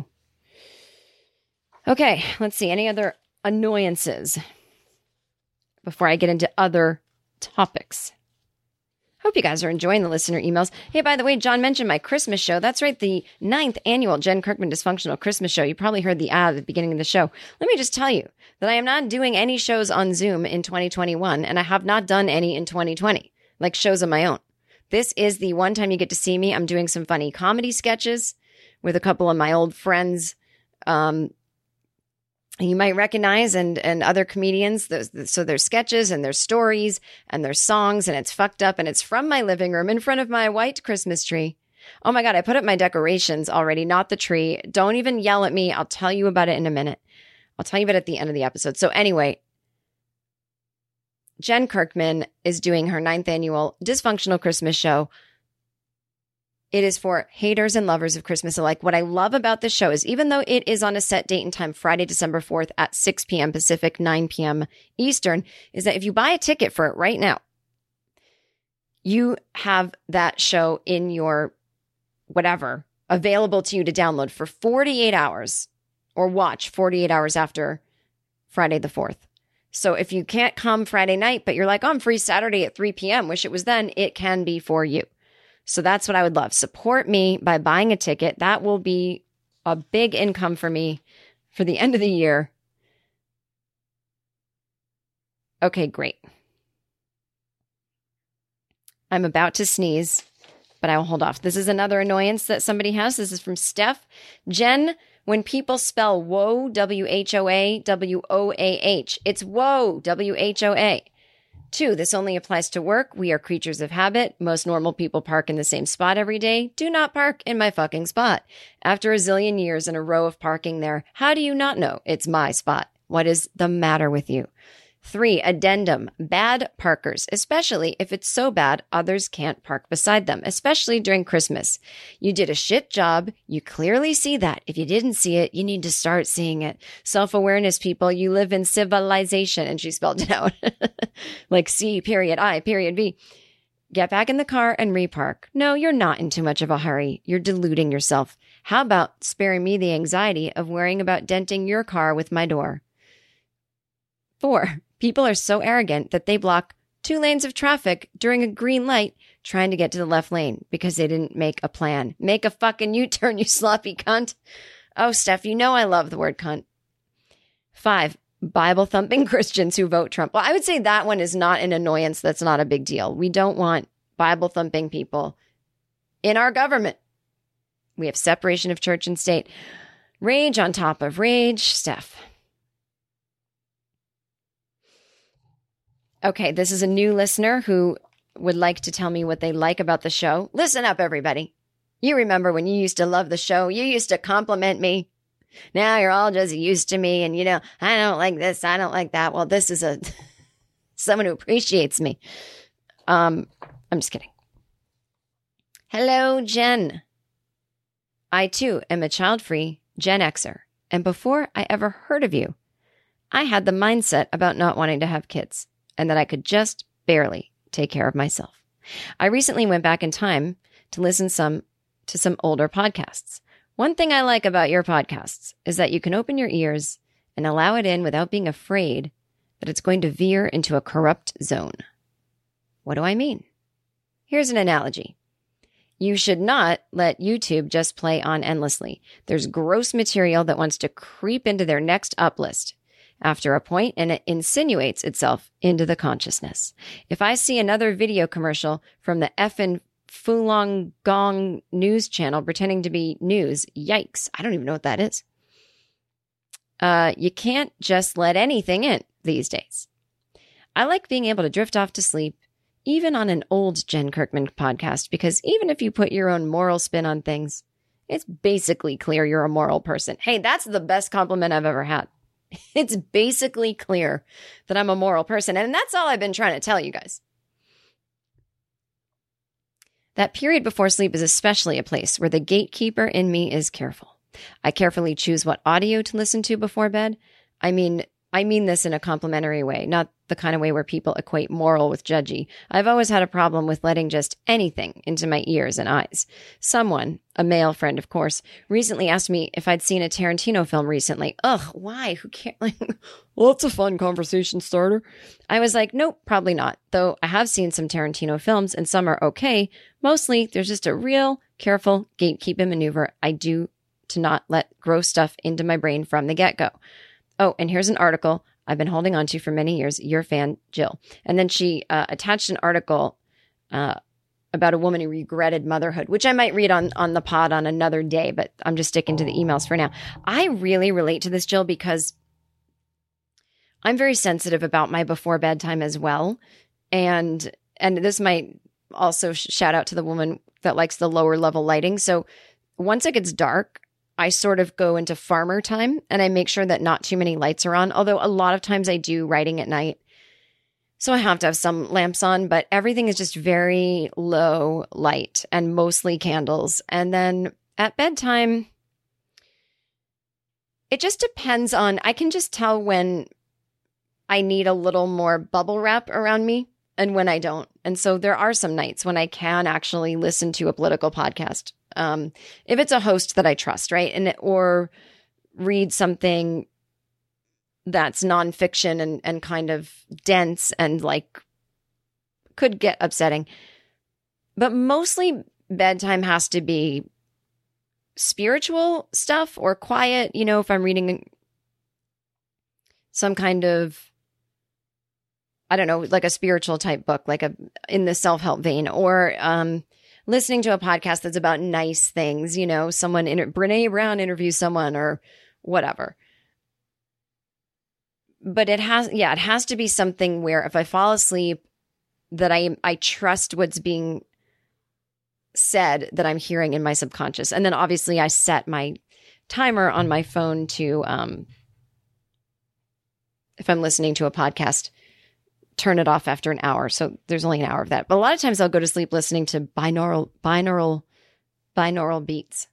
Okay, let's see. Any other annoyances before I get into other topics? Hope you guys are enjoying the listener emails. Hey, by the way, John mentioned my Christmas show. That's right, the ninth annual Jen Kirkman Dysfunctional Christmas Show. You probably heard the ad at the beginning of the show. Let me just tell you that I am not doing any shows on Zoom in twenty twenty-one, and I have not done any in twenty twenty, like shows of my own. This is the one time you get to see me. I'm doing some funny comedy sketches with a couple of my old friends um, you might recognize and and other comedians. So there's sketches and there's stories and there's songs, and it's fucked up, and it's from my living room in front of my white Christmas tree. Oh my God, I put up my decorations already, not the tree. Don't even yell at me. I'll tell you about it in a minute. I'll tell you about it at the end of the episode. So anyway, Jen Kirkman is doing her ninth annual Dysfunctional Christmas Show. It is for haters and lovers of Christmas alike. What I love about this show is even though it is on a set date and time, Friday, December fourth at six p.m. Pacific, nine p.m. Eastern, is that if you buy a ticket for it right now, you have that show in your whatever available to you to download for forty-eight hours or watch forty-eight hours after Friday the fourth. So if you can't come Friday night, but you're like, oh, I'm free Saturday at three p.m., wish it was then, it can be for you. So that's what I would love. Support me by buying a ticket. That will be a big income for me for the end of the year. Okay, great. I'm about to sneeze, but I will hold off. This is another annoyance that somebody has. This is from Steph. Jen, when people spell whoa, W H O A, W O A H, it's whoa, W H O A. Two, this only applies to work. We are creatures of habit. Most normal people park in the same spot every day. Do not park in my fucking spot. After a zillion years in a row of parking there, how do you not know it's my spot? What is the matter with you? Three, addendum. Bad parkers, especially if it's so bad others can't park beside them, especially during Christmas. You did a shit job. You clearly see that. If you didn't see it, you need to start seeing it. Self-awareness, people. You live in civilization. And she spelled it out. Like C, period, I, period, V. Get back in the car and repark. No, you're not in too much of a hurry. You're deluding yourself. How about sparing me the anxiety of worrying about denting your car with my door? Four, people are so arrogant that they block two lanes of traffic during a green light trying to get to the left lane because they didn't make a plan. Make a fucking U-turn, you sloppy cunt. Oh, Steph, you know I love the word cunt. Five, Bible-thumping Christians who vote Trump. Well, I would say that one is not an annoyance. That's not a big deal. We don't want Bible-thumping people in our government. We have separation of church and state. Rage on top of rage, Steph. Okay, this is a new listener who would like to tell me what they like about the show, listen up, everybody. You remember when you used to love the show, you used to compliment me. Now you're all just used to me and, you know, I don't like this, I don't like that. Well, this is a someone who appreciates me. Um, I'm just kidding. Hello, Jen. I, too, am a child-free Gen Xer. And before I ever heard of you, I had the mindset about not wanting to have kids and that I could just barely take care of myself. I recently went back in time to listen some to some older podcasts. One thing I like about your podcasts is that you can open your ears and allow it in without being afraid that it's going to veer into a corrupt zone. What do I mean? Here's an analogy. You should not let YouTube just play on endlessly. There's gross material that wants to creep into their next up list after a point, and it insinuates itself into the consciousness. If I see another video commercial from the effing Fulong Gong news channel pretending to be news, yikes, I don't even know what that is. Uh, you can't just let anything in these days. I like being able to drift off to sleep, even on an old Jen Kirkman podcast, because even if you put your own moral spin on things, it's basically clear you're a moral person. Hey, that's the best compliment I've ever had. It's basically clear that I'm a moral person, and that's all I've been trying to tell you guys. That period before sleep is especially a place where the gatekeeper in me is careful. I carefully choose what audio to listen to before bed. I mean, I mean this in a complimentary way, not the kind of way where people equate moral with judgy. I've always had a problem with letting just anything into my ears and eyes. Someone, a male friend, of course, recently asked me if I'd seen a Tarantino film recently. Ugh, why? Who cares? Like, well, it's a fun conversation starter. I was like, nope, probably not. Though I have seen some Tarantino films and some are okay. Mostly, there's just a real careful gatekeeping maneuver I do to not let gross stuff into my brain from the get-go. Oh, and here's an article I've been holding on to for many years. Your fan, Jill. And then she uh, attached an article uh, about a woman who regretted motherhood, which I might read on, on the pod on another day, but I'm just sticking to the emails for now. I really relate to this, Jill, because I'm very sensitive about my before bedtime as well. And and this might also sh- shout out to the woman that likes the lower level lighting. So once it gets dark, I sort of go into farmer time and I make sure that not too many lights are on. Although a lot of times I do writing at night. So I have to have some lamps on, but everything is just very low light and mostly candles. And then at bedtime, it just depends on, I can just tell when I need a little more bubble wrap around me and when I don't. And so there are some nights when I can actually listen to a political podcast. Um, if it's a host that I trust, right? And or read something that's nonfiction and, and kind of dense and like could get upsetting. But mostly bedtime has to be spiritual stuff or quiet. You know, if I'm reading some kind of, I don't know, like a spiritual type book, like a in the self-help vein, or um listening to a podcast that's about nice things, you know, someone, inter- Brene Brown interviews someone or whatever. But it has, yeah, it has to be something where if I fall asleep, that I I trust what's being said that I'm hearing in my subconscious. And then obviously I set my timer on my phone to, um, if I'm listening to a podcast, turn it off after an hour. So there's only an hour of that. But a lot of times I'll go to sleep listening to binaural, binaural, binaural beats.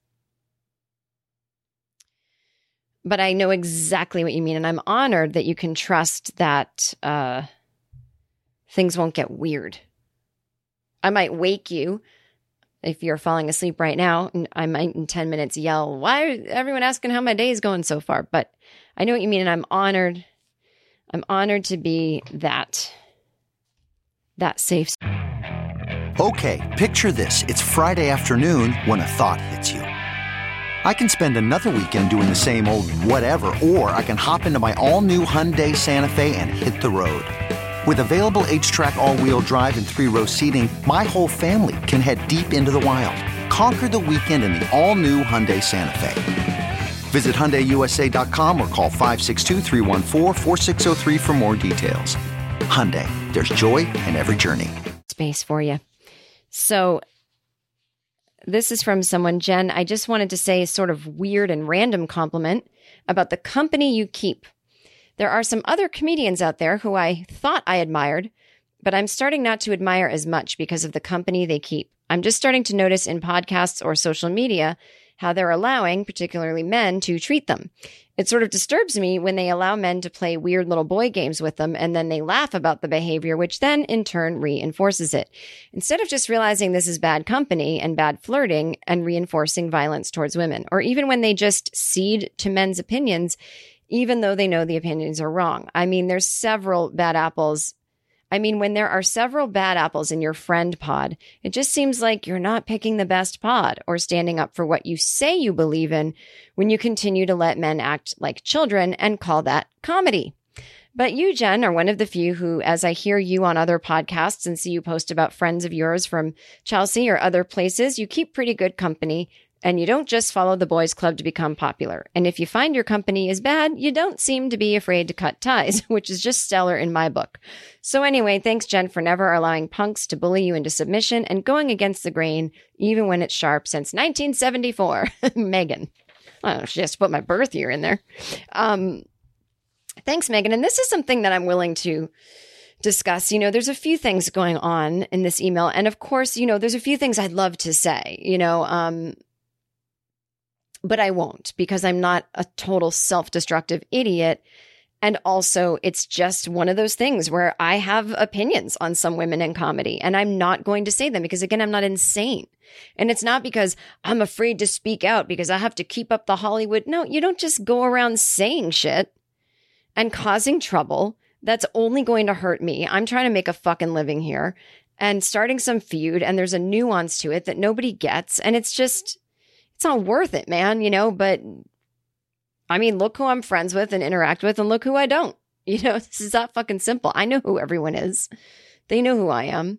But I know exactly what you mean. And I'm honored that you can trust that uh, things won't get weird. I might wake you if you're falling asleep right now. And I might in ten minutes yell, why is everyone asking how my day is going so far? But I know what you mean. And I'm honored. I'm honored to be that, that safe. Okay, picture this. It's Friday afternoon when a thought hits you. I can spend another weekend doing the same old whatever, or I can hop into my all-new Hyundai Santa Fe and hit the road. With available H-Track all-wheel drive and three-row seating, my whole family can head deep into the wild. Conquer the weekend in the all-new Hyundai Santa Fe. Visit Hyundai U S A dot com or call five six two, three one four, four six zero three for more details. Hyundai, there's joy in every journey. space for you. So this is from someone, Jen. I just wanted to say a sort of weird and random compliment about the company you keep. There are some other comedians out there who I thought I admired, but I'm starting not to admire as much because of the company they keep. I'm just starting to notice in podcasts or social media how they're allowing, particularly men, to treat them. It sort of disturbs me when they allow men to play weird little boy games with them and then they laugh about the behavior, which then in turn reinforces it. Instead of just realizing this is bad company and bad flirting and reinforcing violence towards women, or even when they just cede to men's opinions, even though they know the opinions are wrong. I mean, there's several bad apples. I mean, when there are several bad apples in your friend pod, it just seems like you're not picking the best pod or standing up for what you say you believe in when you continue to let men act like children and call that comedy. But you, Jen, are one of the few who, as I hear you on other podcasts and see you post about friends of yours from Chelsea or other places, you keep pretty good company. And you don't just follow the boys club to become popular. And if you find your company is bad, you don't seem to be afraid to cut ties, which is just stellar in my book. So anyway, thanks, Jen, for never allowing punks to bully you into submission and going against the grain, even when it's sharp, since nineteen seventy-four. Megan. Oh, she has to put my birth year in there. Um, thanks, Megan. And this is something that I'm willing to discuss. You know, there's a few things going on in this email. And of course, you know, there's a few things I'd love to say, you know, um, but I won't because I'm not a total self-destructive idiot. And also, it's just one of those things where I have opinions on some women in comedy and I'm not going to say them because, again, I'm not insane. And it's not because I'm afraid to speak out because I have to keep up the Hollywood. No, you don't just go around saying shit and causing trouble. That's only going to hurt me. I'm trying to make a fucking living here and starting some feud. And there's a nuance to it that nobody gets. And it's just... it's not worth it, man, you know, but I mean, look who I'm friends with and interact with and look who I don't. You know, this is that fucking simple. I know who everyone is. They know who I am.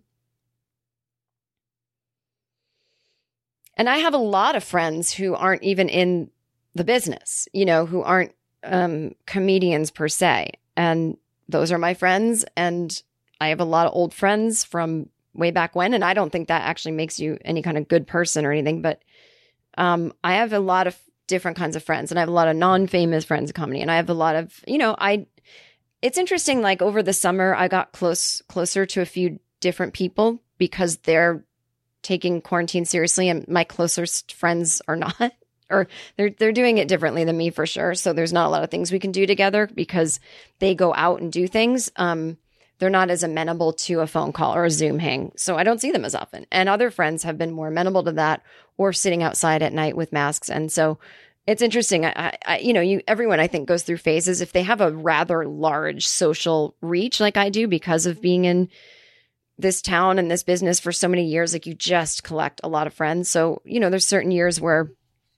And I have a lot of friends who aren't even in the business, you know, who aren't um, comedians per se. And those are my friends. And I have a lot of old friends from way back when. And I don't think that actually makes you any kind of good person or anything, but Um, I have a lot of different kinds of friends and I have a lot of non-famous friends in comedy. And I have a lot of, you know, I, it's interesting, like over the summer, I got close, closer to a few different people because they're taking quarantine seriously and my closest friends are not, or they're, they're doing it differently than me for sure. So there's not a lot of things we can do together because they go out and do things. Um, they're not as amenable to a phone call or a Zoom hang. So I don't see them as often. And other friends have been more amenable to that or sitting outside at night with masks. And so it's interesting. I, I, you know, you, everyone I think goes through phases. If they have a rather large social reach like I do because of being in this town and this business for so many years, like you just collect a lot of friends. So, you know, there's certain years where,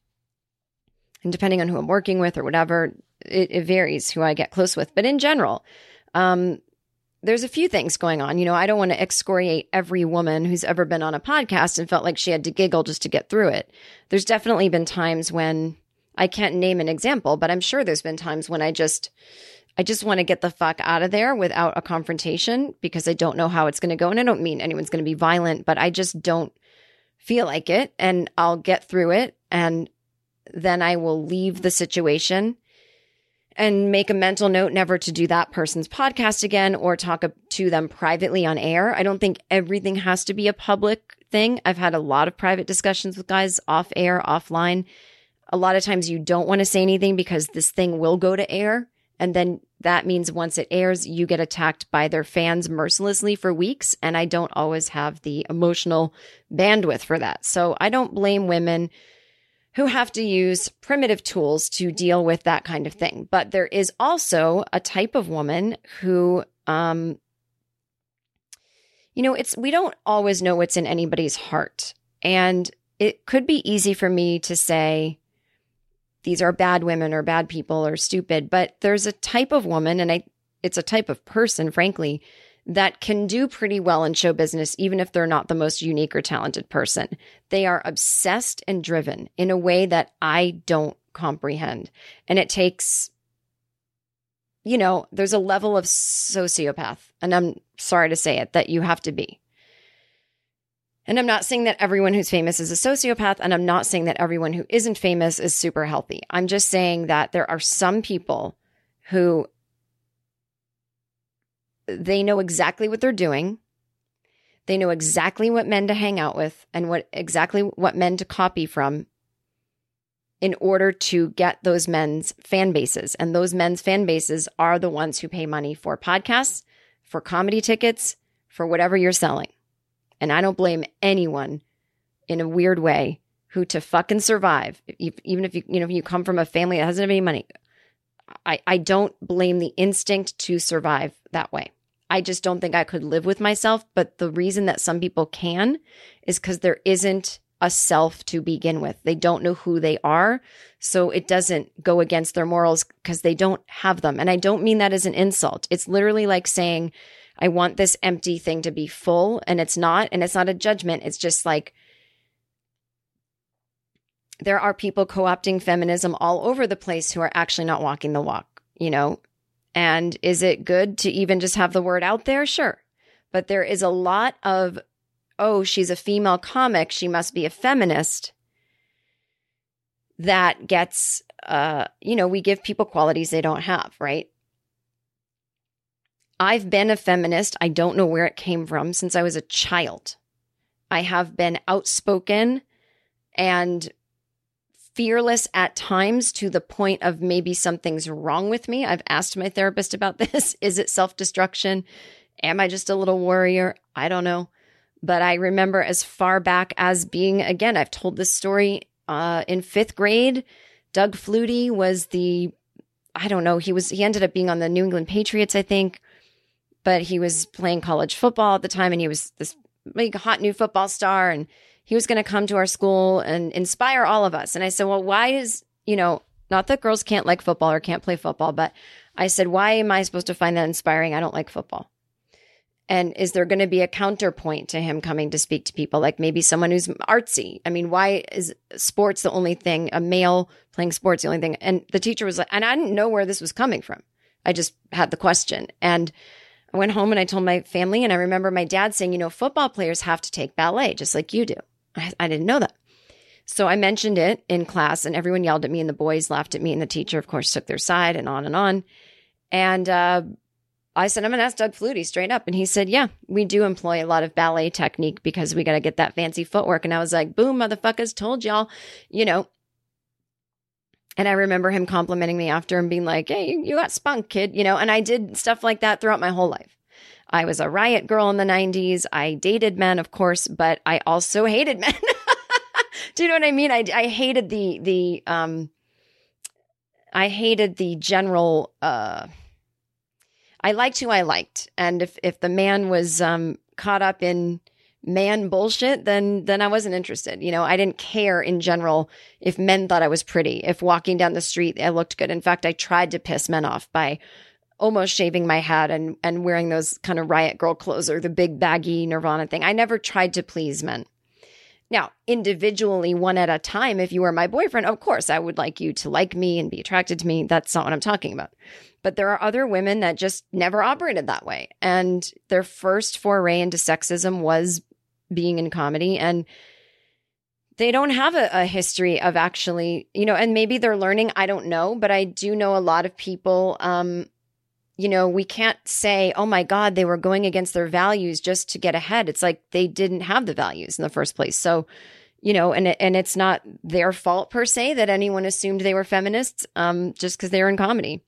and depending on who I'm working with or whatever, it, it varies who I get close with. But in general, um, there's a few things going on. You know, I don't want to excoriate every woman who's ever been on a podcast and felt like she had to giggle just to get through it. There's definitely been times when I can't name an example, but I'm sure there's been times when I just, I just want to get the fuck out of there without a confrontation because I don't know how it's going to go. And I don't mean anyone's going to be violent, but I just don't feel like it. And I'll get through it. And then I will leave the situation and make a mental note never to do that person's podcast again or talk to them privately on air. I don't think everything has to be a public thing. I've had a lot of private discussions with guys off air, offline. A lot of times you don't want to say anything because this thing will go to air. And then that means once it airs, you get attacked by their fans mercilessly for weeks. And I don't always have the emotional bandwidth for that. So I don't blame women who have to use primitive tools to deal with that kind of thing. But there is also a type of woman who, um, you know, it's, we don't always know what's in anybody's heart. And it could be easy for me to say, these are bad women or bad people or stupid, but there's a type of woman, and I, it's a type of person, frankly, that can do pretty well in show business, even if they're not the most unique or talented person. They are obsessed and driven in a way that I don't comprehend. And it takes, you know, there's a level of sociopath, and I'm sorry to say it, that you have to be. And I'm not saying that everyone who's famous is a sociopath, and I'm not saying that everyone who isn't famous is super healthy. I'm just saying that there are some people who they know exactly what they're doing. They know exactly what men to hang out with and what exactly what men to copy from in order to get those men's fan bases. And those men's fan bases are the ones who pay money for podcasts, for comedy tickets, for whatever you're selling. And I don't blame anyone in a weird way who to fucking survive, if, even if you, you know, if you come from a family that doesn't have any money, I, I don't blame the instinct to survive that way. I just don't think I could live with myself. But the reason that some people can is because there isn't a self to begin with. They don't know who they are. So it doesn't go against their morals because they don't have them. And I don't mean that as an insult. It's literally like saying, I want this empty thing to be full, and it's not. And it's not a judgment. It's just like there are people co-opting feminism all over the place who are actually not walking the walk, you know? And is it good to even just have the word out there? Sure. But there is a lot of, oh, she's a female comic, she must be a feminist. That gets, uh, you know, we give people qualities they don't have, right? I've been a feminist. I don't know where it came from since I was a child. I have been outspoken and fearless at times to the point of maybe something's wrong with me. I've asked my therapist about this. Is it self-destruction? Am I just a little warrior? I don't know. But I remember as far back as being, again, I've told this story uh, in fifth grade. Doug Flutie was the, I don't know, he was, he ended up being on the New England Patriots, I think. But he was playing college football at the time, and he was this big, hot new football star, and he was going to come to our school and inspire all of us. And I said, well, why is, you know, not that girls can't like football or can't play football, but I said, why am I supposed to find that inspiring? I don't like football. And is there going to be a counterpoint to him coming to speak to people, like maybe someone who's artsy? I mean, why is sports the only thing, a male playing sports the only thing? And the teacher was like, and I didn't know where this was coming from. I just had the question. And I went home and I told my family, and I remember my dad saying, you know, football players have to take ballet just like you do. I, I didn't know that. So I mentioned it in class, and everyone yelled at me, and the boys laughed at me, and the teacher, of course, took their side, and on and on. And uh, I said, I'm going to ask Doug Flutie straight up. And he said, yeah, we do employ a lot of ballet technique because we got to get that fancy footwork. And I was like, boom, motherfuckers, told y'all, you know. And I remember him complimenting me after and being like, hey, you, you got spunk, kid, you know. And I did stuff like that throughout my whole life. I was a riot girl in the nineties. I dated men, of course, but I also hated men. Do you know what I mean? I, I hated the, the, um, I hated the general, uh, I liked who I liked. And if, if the man was, um, caught up in man bullshit, then, then I wasn't interested. You know, I didn't care in general if men thought I was pretty, if walking down the street, I looked good. In fact, I tried to piss men off by almost shaving my head and, and wearing those kind of riot girl clothes or the big baggy Nirvana thing. I never tried to please men. Now, individually, one at a time, if you were my boyfriend, of course, I would like you to like me and be attracted to me. That's not what I'm talking about. But there are other women that just never operated that way. And their first foray into sexism was being in comedy. And they don't have a, a history of actually, you know, and maybe they're learning. I don't know. But I do know a lot of people, um, you know, we can't say, oh my God, they were going against their values just to get ahead. It's like they didn't have the values in the first place. So, you know, and, and it's not their fault per se that anyone assumed they were feminists um, just because they were in comedy.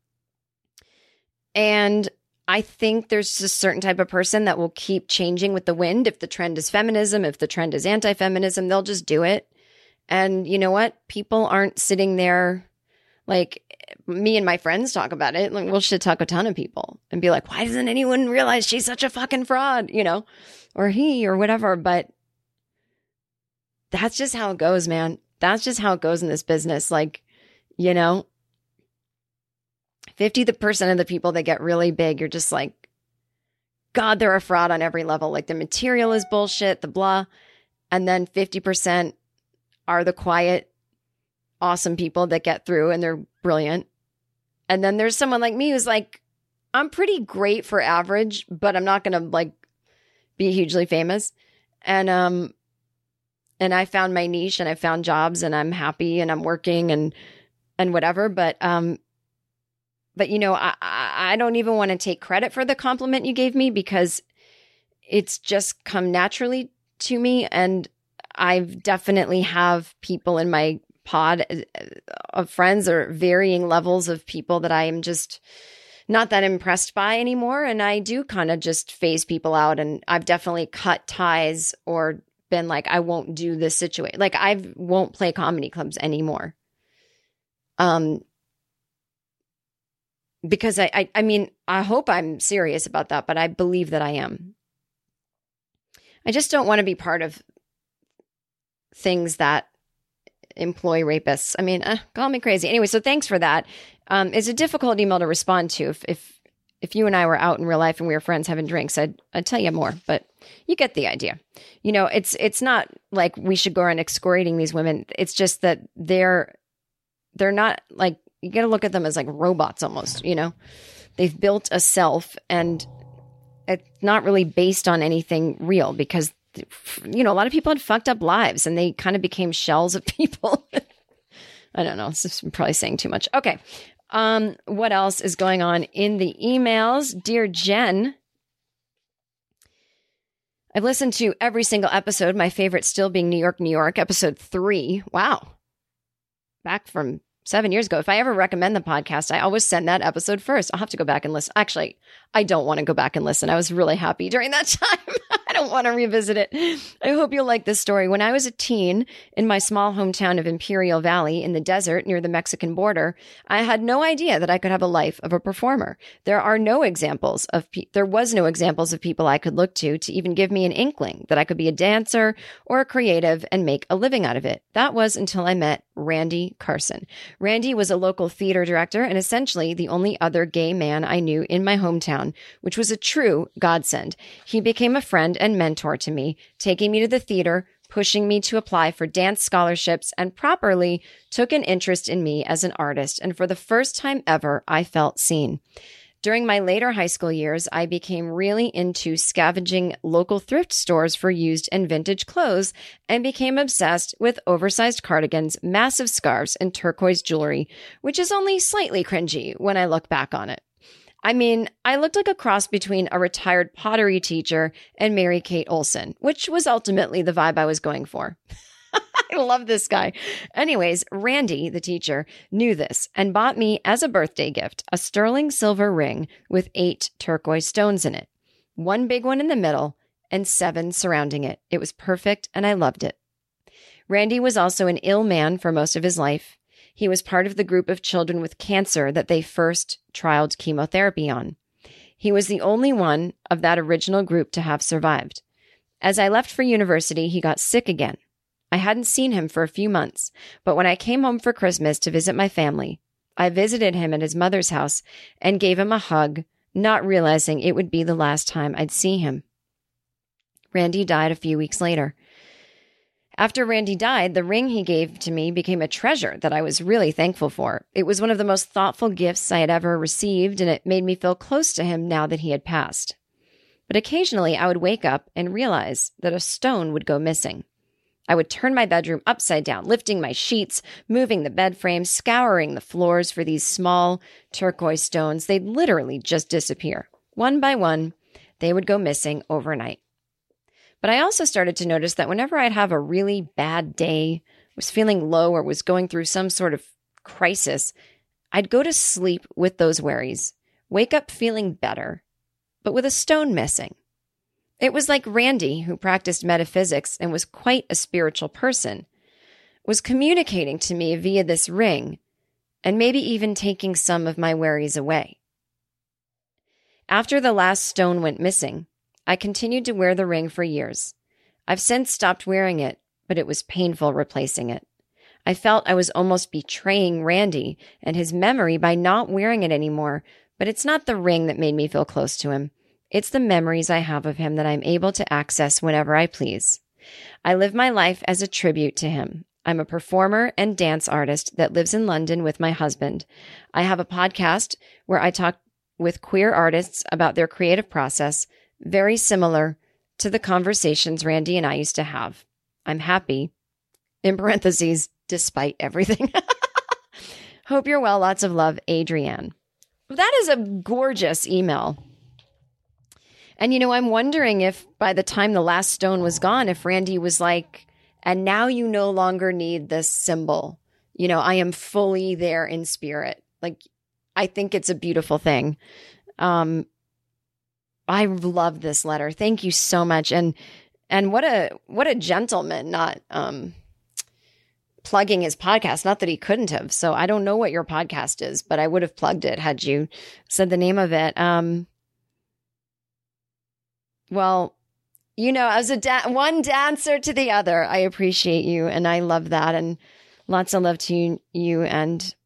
And I think there's a certain type of person that will keep changing with the wind. If the trend is feminism, if the trend is anti-feminism, they'll just do it. And you know what? People aren't sitting there like me and my friends talk about it. Like we'll shit talk a ton of people and be like, why doesn't anyone realize she's such a fucking fraud, you know, or he or whatever. But that's just how it goes, man. That's just how it goes in this business. Like, you know, fifty percent of the people that get really big, you're just like, God, they're a fraud on every level. Like the material is bullshit, the blah. And then fifty percent are the quiet, awesome people that get through and they're brilliant. And then there's someone like me who's like, I'm pretty great for average, but I'm not going to like be hugely famous. And, um, and I found my niche and I found jobs and I'm happy and I'm working and, and whatever. But, um, but you know, I, I don't even want to take credit for the compliment you gave me because it's just come naturally to me. And I've definitely have people in my pod of friends or varying levels of people that I am just not that impressed by anymore. And I do kind of just phase people out. And I've definitely cut ties or been like, I won't do this situation. Like I won't play comedy clubs anymore. Um, because I, I, I mean, I hope I'm serious about that, but I believe that I am. I just don't want to be part of things that employ rapists. I mean, uh, call me crazy. Anyway, so thanks for that. Um, it's a difficult email to respond to. If, if if you and I were out in real life and we were friends having drinks, I'd I'd tell you more. But you get the idea. You know, it's it's not like we should go around excoriating these women. It's just that they're they're not like, you got to look at them as like robots almost. You know, they've built a self and it's not really based on anything real because, you know, a lot of people had fucked up lives and they kind of became shells of people. I don't know. This is probably saying too much. Okay. Um, what else is going on in the emails? Dear Jen, I've listened to every single episode. My favorite still being New York, New York, episode three. Wow. Back from seven years ago. If I ever recommend the podcast, I always send that episode first. I'll have to go back and listen. Actually, I don't want to go back and listen. I was really happy during that time. I don't want to revisit it. I hope you'll like this story. When I was a teen in my small hometown of Imperial Valley in the desert near the Mexican border, I had no idea that I could have a life of a performer. There are no examples of, pe- there was no examples of people I could look to to even give me an inkling that I could be a dancer or a creative and make a living out of it. That was until I met Randy Carson. Randy was a local theater director and essentially the only other gay man I knew in my hometown, which was a true godsend. He became a friend and mentor to me, taking me to the theater, pushing me to apply for dance scholarships, and properly took an interest in me as an artist. And for the first time ever, I felt seen. During my later high school years, I became really into scavenging local thrift stores for used and vintage clothes and became obsessed with oversized cardigans, massive scarves, and turquoise jewelry, which is only slightly cringy when I look back on it. I mean, I looked like a cross between a retired pottery teacher and Mary Kate Olsen, which was ultimately the vibe I was going for. I love this guy. Anyways, Randy, the teacher, knew this and bought me as a birthday gift a sterling silver ring with eight turquoise stones in it, one big one in the middle and seven surrounding it. It was perfect and I loved it. Randy was also an ill man for most of his life. He was part of the group of children with cancer that they first trialed chemotherapy on. He was the only one of that original group to have survived. As I left for university, he got sick again. I hadn't seen him for a few months, but when I came home for Christmas to visit my family, I visited him at his mother's house and gave him a hug, not realizing it would be the last time I'd see him. Randy died a few weeks later. After Randy died, the ring he gave to me became a treasure that I was really thankful for. It was one of the most thoughtful gifts I had ever received, and it made me feel close to him now that he had passed. But occasionally I would wake up and realize that a stone would go missing. I would turn my bedroom upside down, lifting my sheets, moving the bed frame, scouring the floors for these small turquoise stones. They'd literally just disappear. One by one, they would go missing overnight. But I also started to notice that whenever I'd have a really bad day, was feeling low or was going through some sort of crisis, I'd go to sleep with those worries, wake up feeling better, but with a stone missing. It was like Randy, who practiced metaphysics and was quite a spiritual person, was communicating to me via this ring and maybe even taking some of my worries away. After the last stone went missing, I continued to wear the ring for years. I've since stopped wearing it, but it was painful replacing it. I felt I was almost betraying Randy and his memory by not wearing it anymore, but it's not the ring that made me feel close to him. It's the memories I have of him that I'm able to access whenever I please. I live my life as a tribute to him. I'm a performer and dance artist that lives in London with my husband. I have a podcast where I talk with queer artists about their creative process, very similar to the conversations Randy and I used to have. I'm happy. In parentheses, despite everything. Hope you're well. Lots of love, Adrienne. That is a gorgeous email. And, you know, I'm wondering if by the time the last stone was gone, if Randy was like, and now you no longer need this symbol. You know, I am fully there in spirit. Like, I think it's a beautiful thing. Um, I love this letter. Thank you so much. And, and what a, what a gentleman, not, um, plugging his podcast. Not that he couldn't have. So I don't know what your podcast is, but I would have plugged it had you said the name of it. Um, well, you know, as a da- one dancer to the other, I appreciate you. And I love that. And lots of love to you, you and,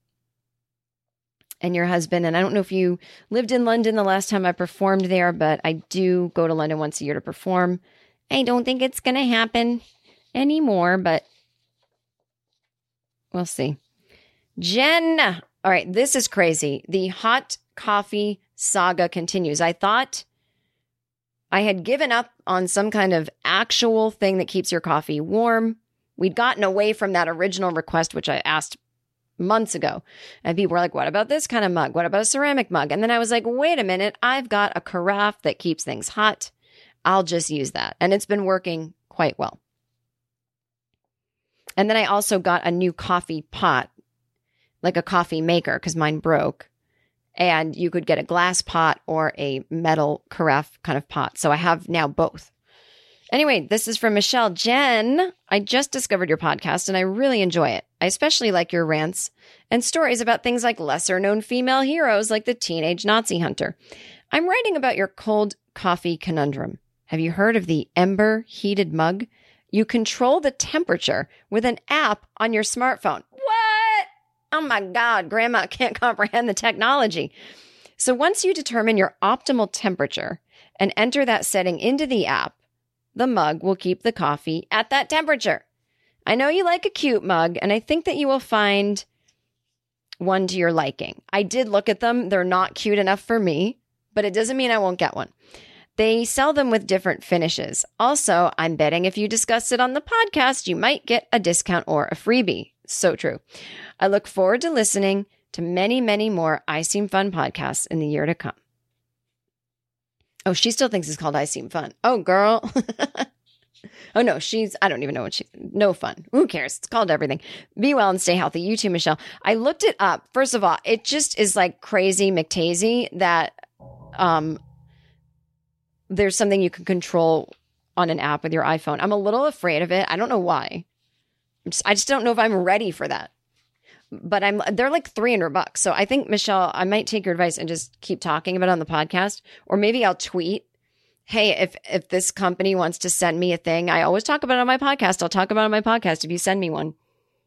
and your husband. And I don't know if you lived in London the last time I performed there, but I do go to London once a year to perform. I don't think it's going to happen anymore, but we'll see. Jen. All right. This is crazy. The hot coffee saga continues. I thought I had given up on some kind of actual thing that keeps your coffee warm. We'd gotten away from that original request, which I asked months ago. And people were like, what about this kind of mug? What about a ceramic mug? And then I was like, wait a minute. I've got a carafe that keeps things hot. I'll just use that. And it's been working quite well. And then I also got a new coffee pot, like a coffee maker, because mine broke. And you could get a glass pot or a metal carafe kind of pot. So I have now both. Anyway, this is from Michelle. Jen, I just discovered your podcast and I really enjoy it. I especially like your rants and stories about things like lesser known female heroes like the teenage Nazi hunter. I'm writing about your cold coffee conundrum. Have you heard of the Ember heated mug? You control the temperature with an app on your smartphone. What? Oh my God, Grandma can't comprehend the technology. So once you determine your optimal temperature and enter that setting into the app, the mug will keep the coffee at that temperature. I know you like a cute mug, and I think that you will find one to your liking. I did look at them. They're not cute enough for me, but it doesn't mean I won't get one. They sell them with different finishes. Also, I'm betting if you discuss it on the podcast, you might get a discount or a freebie. So true. I look forward to listening to many, many more I Seem Fun podcasts in the year to come. Oh, she still thinks it's called I Seem Fun. Oh, girl. Oh, no, she's, I don't even know what she, no fun. Who cares? It's called everything. Be well and stay healthy. You too, Michelle. I looked it up. First of all, it just is like crazy McTazy that um, there's something you can control on an app with your iPhone. I'm a little afraid of it. I don't know why. I'm just, I just don't know if I'm ready for that. But I'm, they're like three hundred bucks. So I think, Michelle, I might take your advice and just keep talking about it on the podcast. Or maybe I'll tweet, hey, if, if this company wants to send me a thing, I always talk about it on my podcast. I'll talk about it on my podcast if you send me one.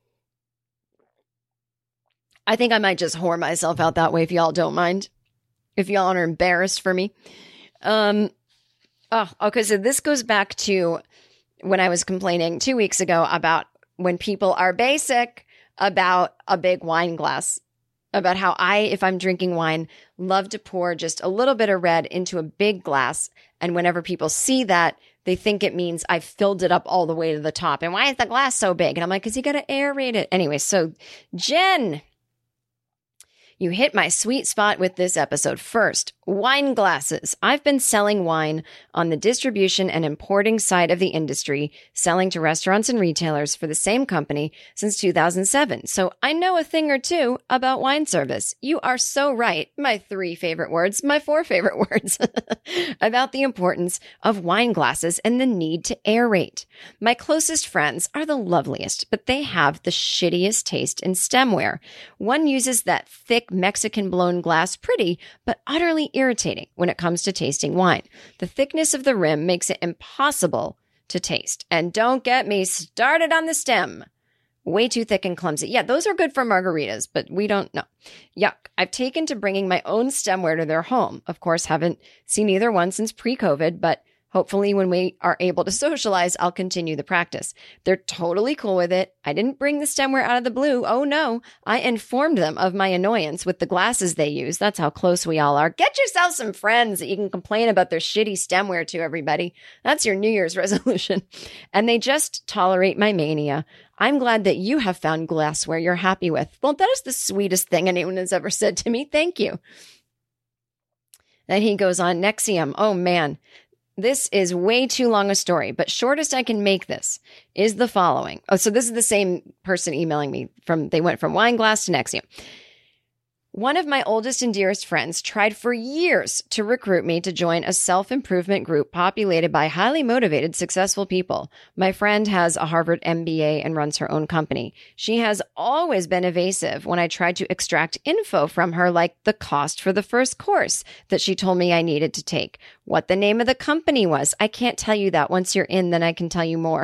I think I might just whore myself out that way if y'all don't mind. If y'all are embarrassed for me. Um, oh, okay. So this goes back to when I was complaining two weeks ago about when people are basic about a big wine glass, about how I, if I'm drinking wine, love to pour just a little bit of red into a big glass. And whenever people see that, they think it means I've filled it up all the way to the top. And why is the glass so big? And I'm like, because you got to aerate it. Anyway, so Jen, you hit my sweet spot with this episode. First, wine glasses. I've been selling wine on the distribution and importing side of the industry, selling to restaurants and retailers for the same company since two thousand seven. So I know a thing or two about wine service. You are so right. My three favorite words, my four favorite words about the importance of wine glasses and the need to aerate. My closest friends are the loveliest, but they have the shittiest taste in stemware. One uses that thick Mexican blown glass, pretty, but utterly irritating when it comes to tasting wine. The thickness of the rim makes it impossible to taste. And don't get me started on the stem. Way too thick and clumsy. Yeah, those are good for margaritas, but we don't know. Yuck. I've taken to bringing my own stemware to their home. Of course, haven't seen either one since pre-COVID, but Hopefully, when we are able to socialize, I'll continue the practice. They're totally cool with it. I didn't bring the stemware out of the blue. Oh no, I informed them of my annoyance with the glasses they use. That's how close we all are. Get yourself some friends that you can complain about their shitty stemware to, everybody. That's your New Year's resolution. And they just tolerate my mania. I'm glad that you have found glassware you're happy with. Well, that is the sweetest thing anyone has ever said to me. Thank you. Then he goes on, Nexium. Oh man. This is way too long a story, but shortest I can make this is the following. Oh, so this is the same person emailing me from, they went from wine glass to Nexium. One of my oldest and dearest friends tried for years to recruit me to join a self-improvement group populated by highly motivated, successful people. My friend has a Harvard M B A and runs her own company. She has always been evasive when I tried to extract info from her, like the cost for the first course that she told me I needed to take, what the name of the company was. I can't tell you that. Once you're in, then I can tell you more.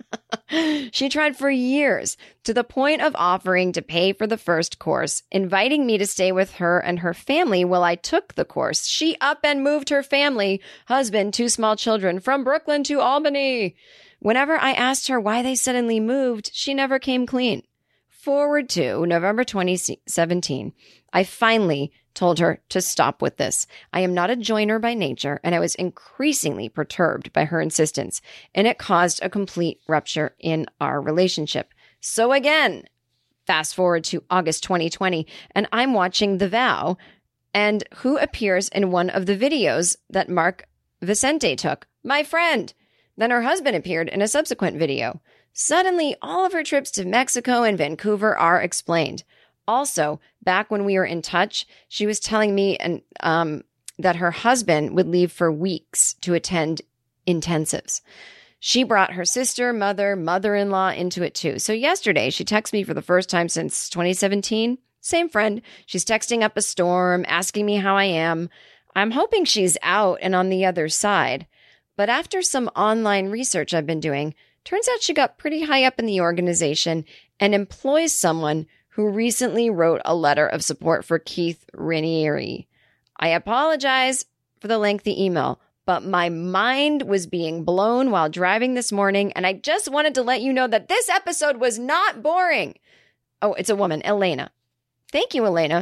She tried for years, to the point of offering to pay for the first course, inviting me to stay with her and her family while I took the course. She up and moved her family, husband, two small children, from Brooklyn to Albany. Whenever I asked her why they suddenly moved, she never came clean. Forward to November twenty seventeen, I finally told her to stop with this. I am not a joiner by nature, and I was increasingly perturbed by her insistence, and it caused a complete rupture in our relationship. So again, fast forward to August twenty twenty, and I'm watching The Vow, and who appears in one of the videos that Mark Vicente took? My friend. Then her husband appeared in a subsequent video. Suddenly, all of her trips to Mexico and Vancouver are explained. Also, back when we were in touch, she was telling me and um, that her husband would leave for weeks to attend intensives. She brought her sister, mother, mother-in-law into it too. So yesterday, she texted me for the first time since twenty seventeen. Same friend. She's texting up a storm, asking me how I am. I'm hoping she's out and on the other side. But after some online research I've been doing, turns out she got pretty high up in the organization and employs someone who recently wrote a letter of support for Keith Raniere. I apologize for the lengthy email, but my mind was being blown while driving this morning, and I just wanted to let you know that this episode was not boring. Oh, it's a woman, Elena. Thank you, Elena.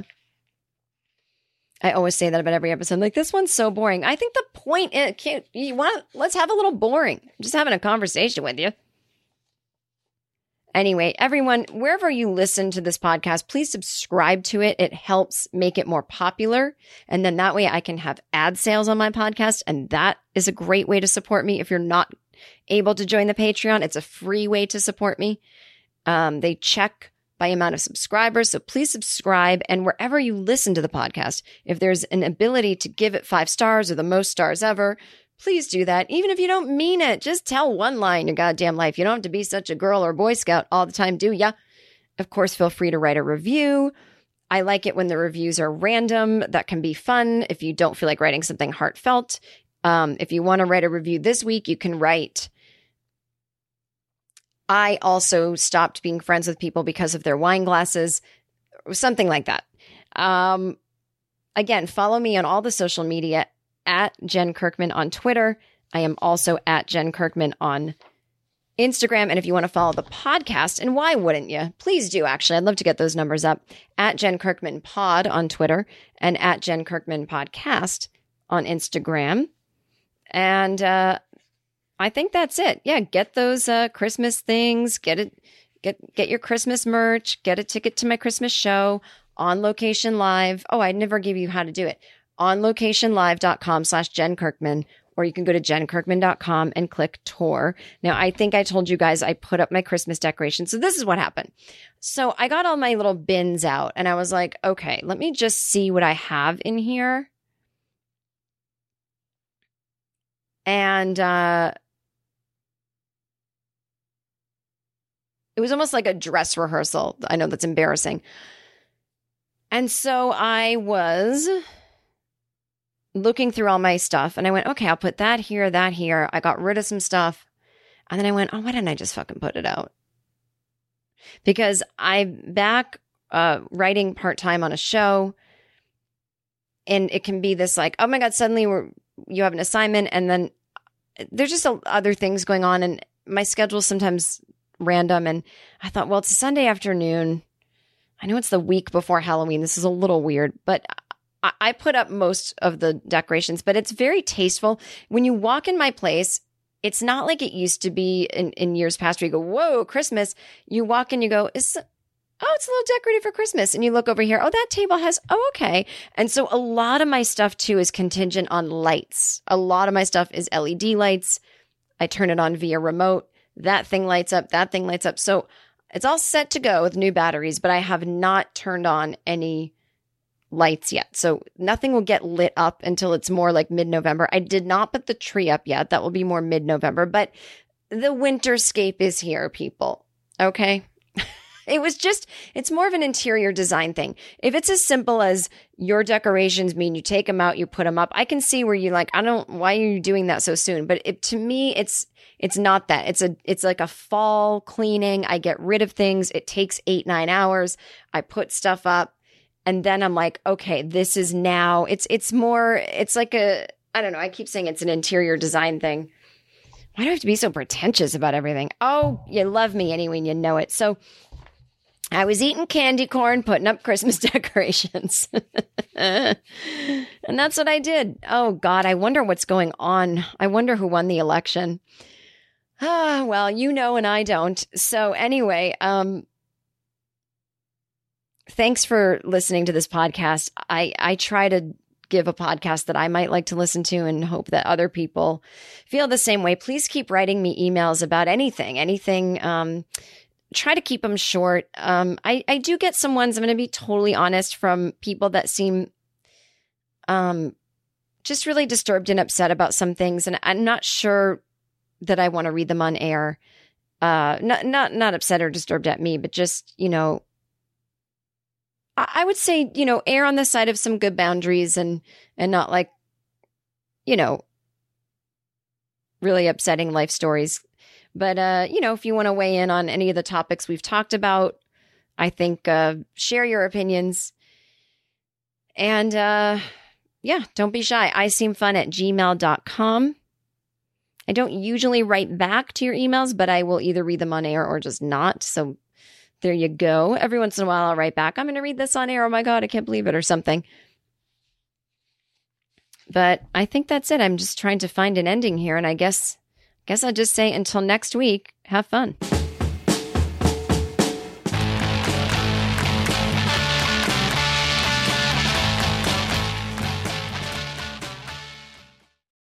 I always say that about every episode. Like, this one's so boring. I think the point is, can't, you want, let's have a little boring. I'm just having a conversation with you. Anyway, everyone, wherever you listen to this podcast, please subscribe to it. It helps make it more popular. And then that way I can have ad sales on my podcast. And that is a great way to support me. If you're not able to join the Patreon, it's a free way to support me. Um, they check by amount of subscribers. So please subscribe. And wherever you listen to the podcast, if there's an ability to give it five stars or the most stars ever, please do that. Even if you don't mean it, just tell one lie in your goddamn life. You don't have to be such a girl or Boy Scout all the time, do ya? Of course, feel free to write a review. I like it when the reviews are random. That can be fun if you don't feel like writing something heartfelt. Um, if you want to write a review this week, you can write, I also stopped being friends with people because of their wine glasses, something like that. Um, again, follow me on all the social media at Jen Kirkman on Twitter. I am also at Jen Kirkman on Instagram. And if you want to follow the podcast, and why wouldn't you? Please do, actually. I'd love to get those numbers up. At Jen Kirkman Pod on Twitter and at Jen Kirkman Podcast on Instagram. And uh, I think that's it. Yeah, get those uh, Christmas things. Get it. Get get your Christmas merch. Get a ticket to my Christmas show On Location Live. Oh, I never gave you how to do it. On locationlive.com slash Jen Kirkman, or you can go to jen kirkman dot com and click tour. Now, I think I told you guys I put up my Christmas decorations. So this is what happened. So I got all my little bins out and I was like, okay, let me just see what I have in here. And uh, it was almost like a dress rehearsal. I know that's embarrassing. And so I was looking through all my stuff and I went, okay, I'll put that here, that here. I got rid of some stuff. And then I went, oh, why didn't I just fucking put it out? Because I'm back uh, writing part-time on a show. And it can be this like, oh my God, suddenly we're, you have an assignment. And then there's just a, other things going on, and my schedule is sometimes random. And I thought, well, it's a Sunday afternoon. I know it's the week before Halloween. This is a little weird, but I, I put up most of the decorations, but it's very tasteful. When you walk in my place, it's not like it used to be in, in years past where you go, whoa, Christmas. You walk in, you go, is oh, it's a little decorated for Christmas. And you look over here, oh, that table has, oh, okay. And so a lot of my stuff too is contingent on lights. A lot of my stuff is L E D lights. I turn it on via remote. That thing lights up, that thing lights up. So it's all set to go with new batteries, but I have not turned on any lights yet. So nothing will get lit up until it's more like mid-November. I did not put the tree up yet. That will be more mid-November, but the winterscape is here, people. Okay. It was just, it's more of an interior design thing. If it's as simple as your decorations mean you take them out, you put them up, I can see where you're like, I don't, why are you doing that so soon? But it, to me, it's, it's not that. It's a, it's like a fall cleaning. I get rid of things. It takes eight, nine hours. I put stuff up and then I'm like, okay, this is now, it's, it's more, it's like a, I don't know. I keep saying it's an interior design thing. Why do I have to be so pretentious about everything? Oh, you love me anyway, and you know it. So I was eating candy corn, putting up Christmas decorations. And that's what I did. Oh, God, I wonder what's going on. I wonder who won the election. Ah, well, you know, and I don't. So anyway, um, thanks for listening to this podcast. I, I try to give a podcast that I might like to listen to and hope that other people feel the same way. Please keep writing me emails about anything, anything, um, try to keep them short. Um, I, I do get some ones, I'm going to be totally honest, from people that seem um, just really disturbed and upset about some things. And I'm not sure that I want to read them on air. Uh, not, not, not upset or disturbed at me, but just, you know, I, I would say, you know, err on the side of some good boundaries and, and not like, you know, really upsetting life stories. But, uh, you know, if you want to weigh in on any of the topics we've talked about, I think uh, share your opinions. And, uh, yeah, don't be shy. I seem fun at gmail dot com. I don't usually write back to your emails, but I will either read them on air or just not. So there you go. Every once in a while, I'll write back, I'm going to read this on air. Oh, my God, I can't believe it, or something. But I think that's it. I'm just trying to find an ending here. And I guess... Guess I'll just say until next week, have fun.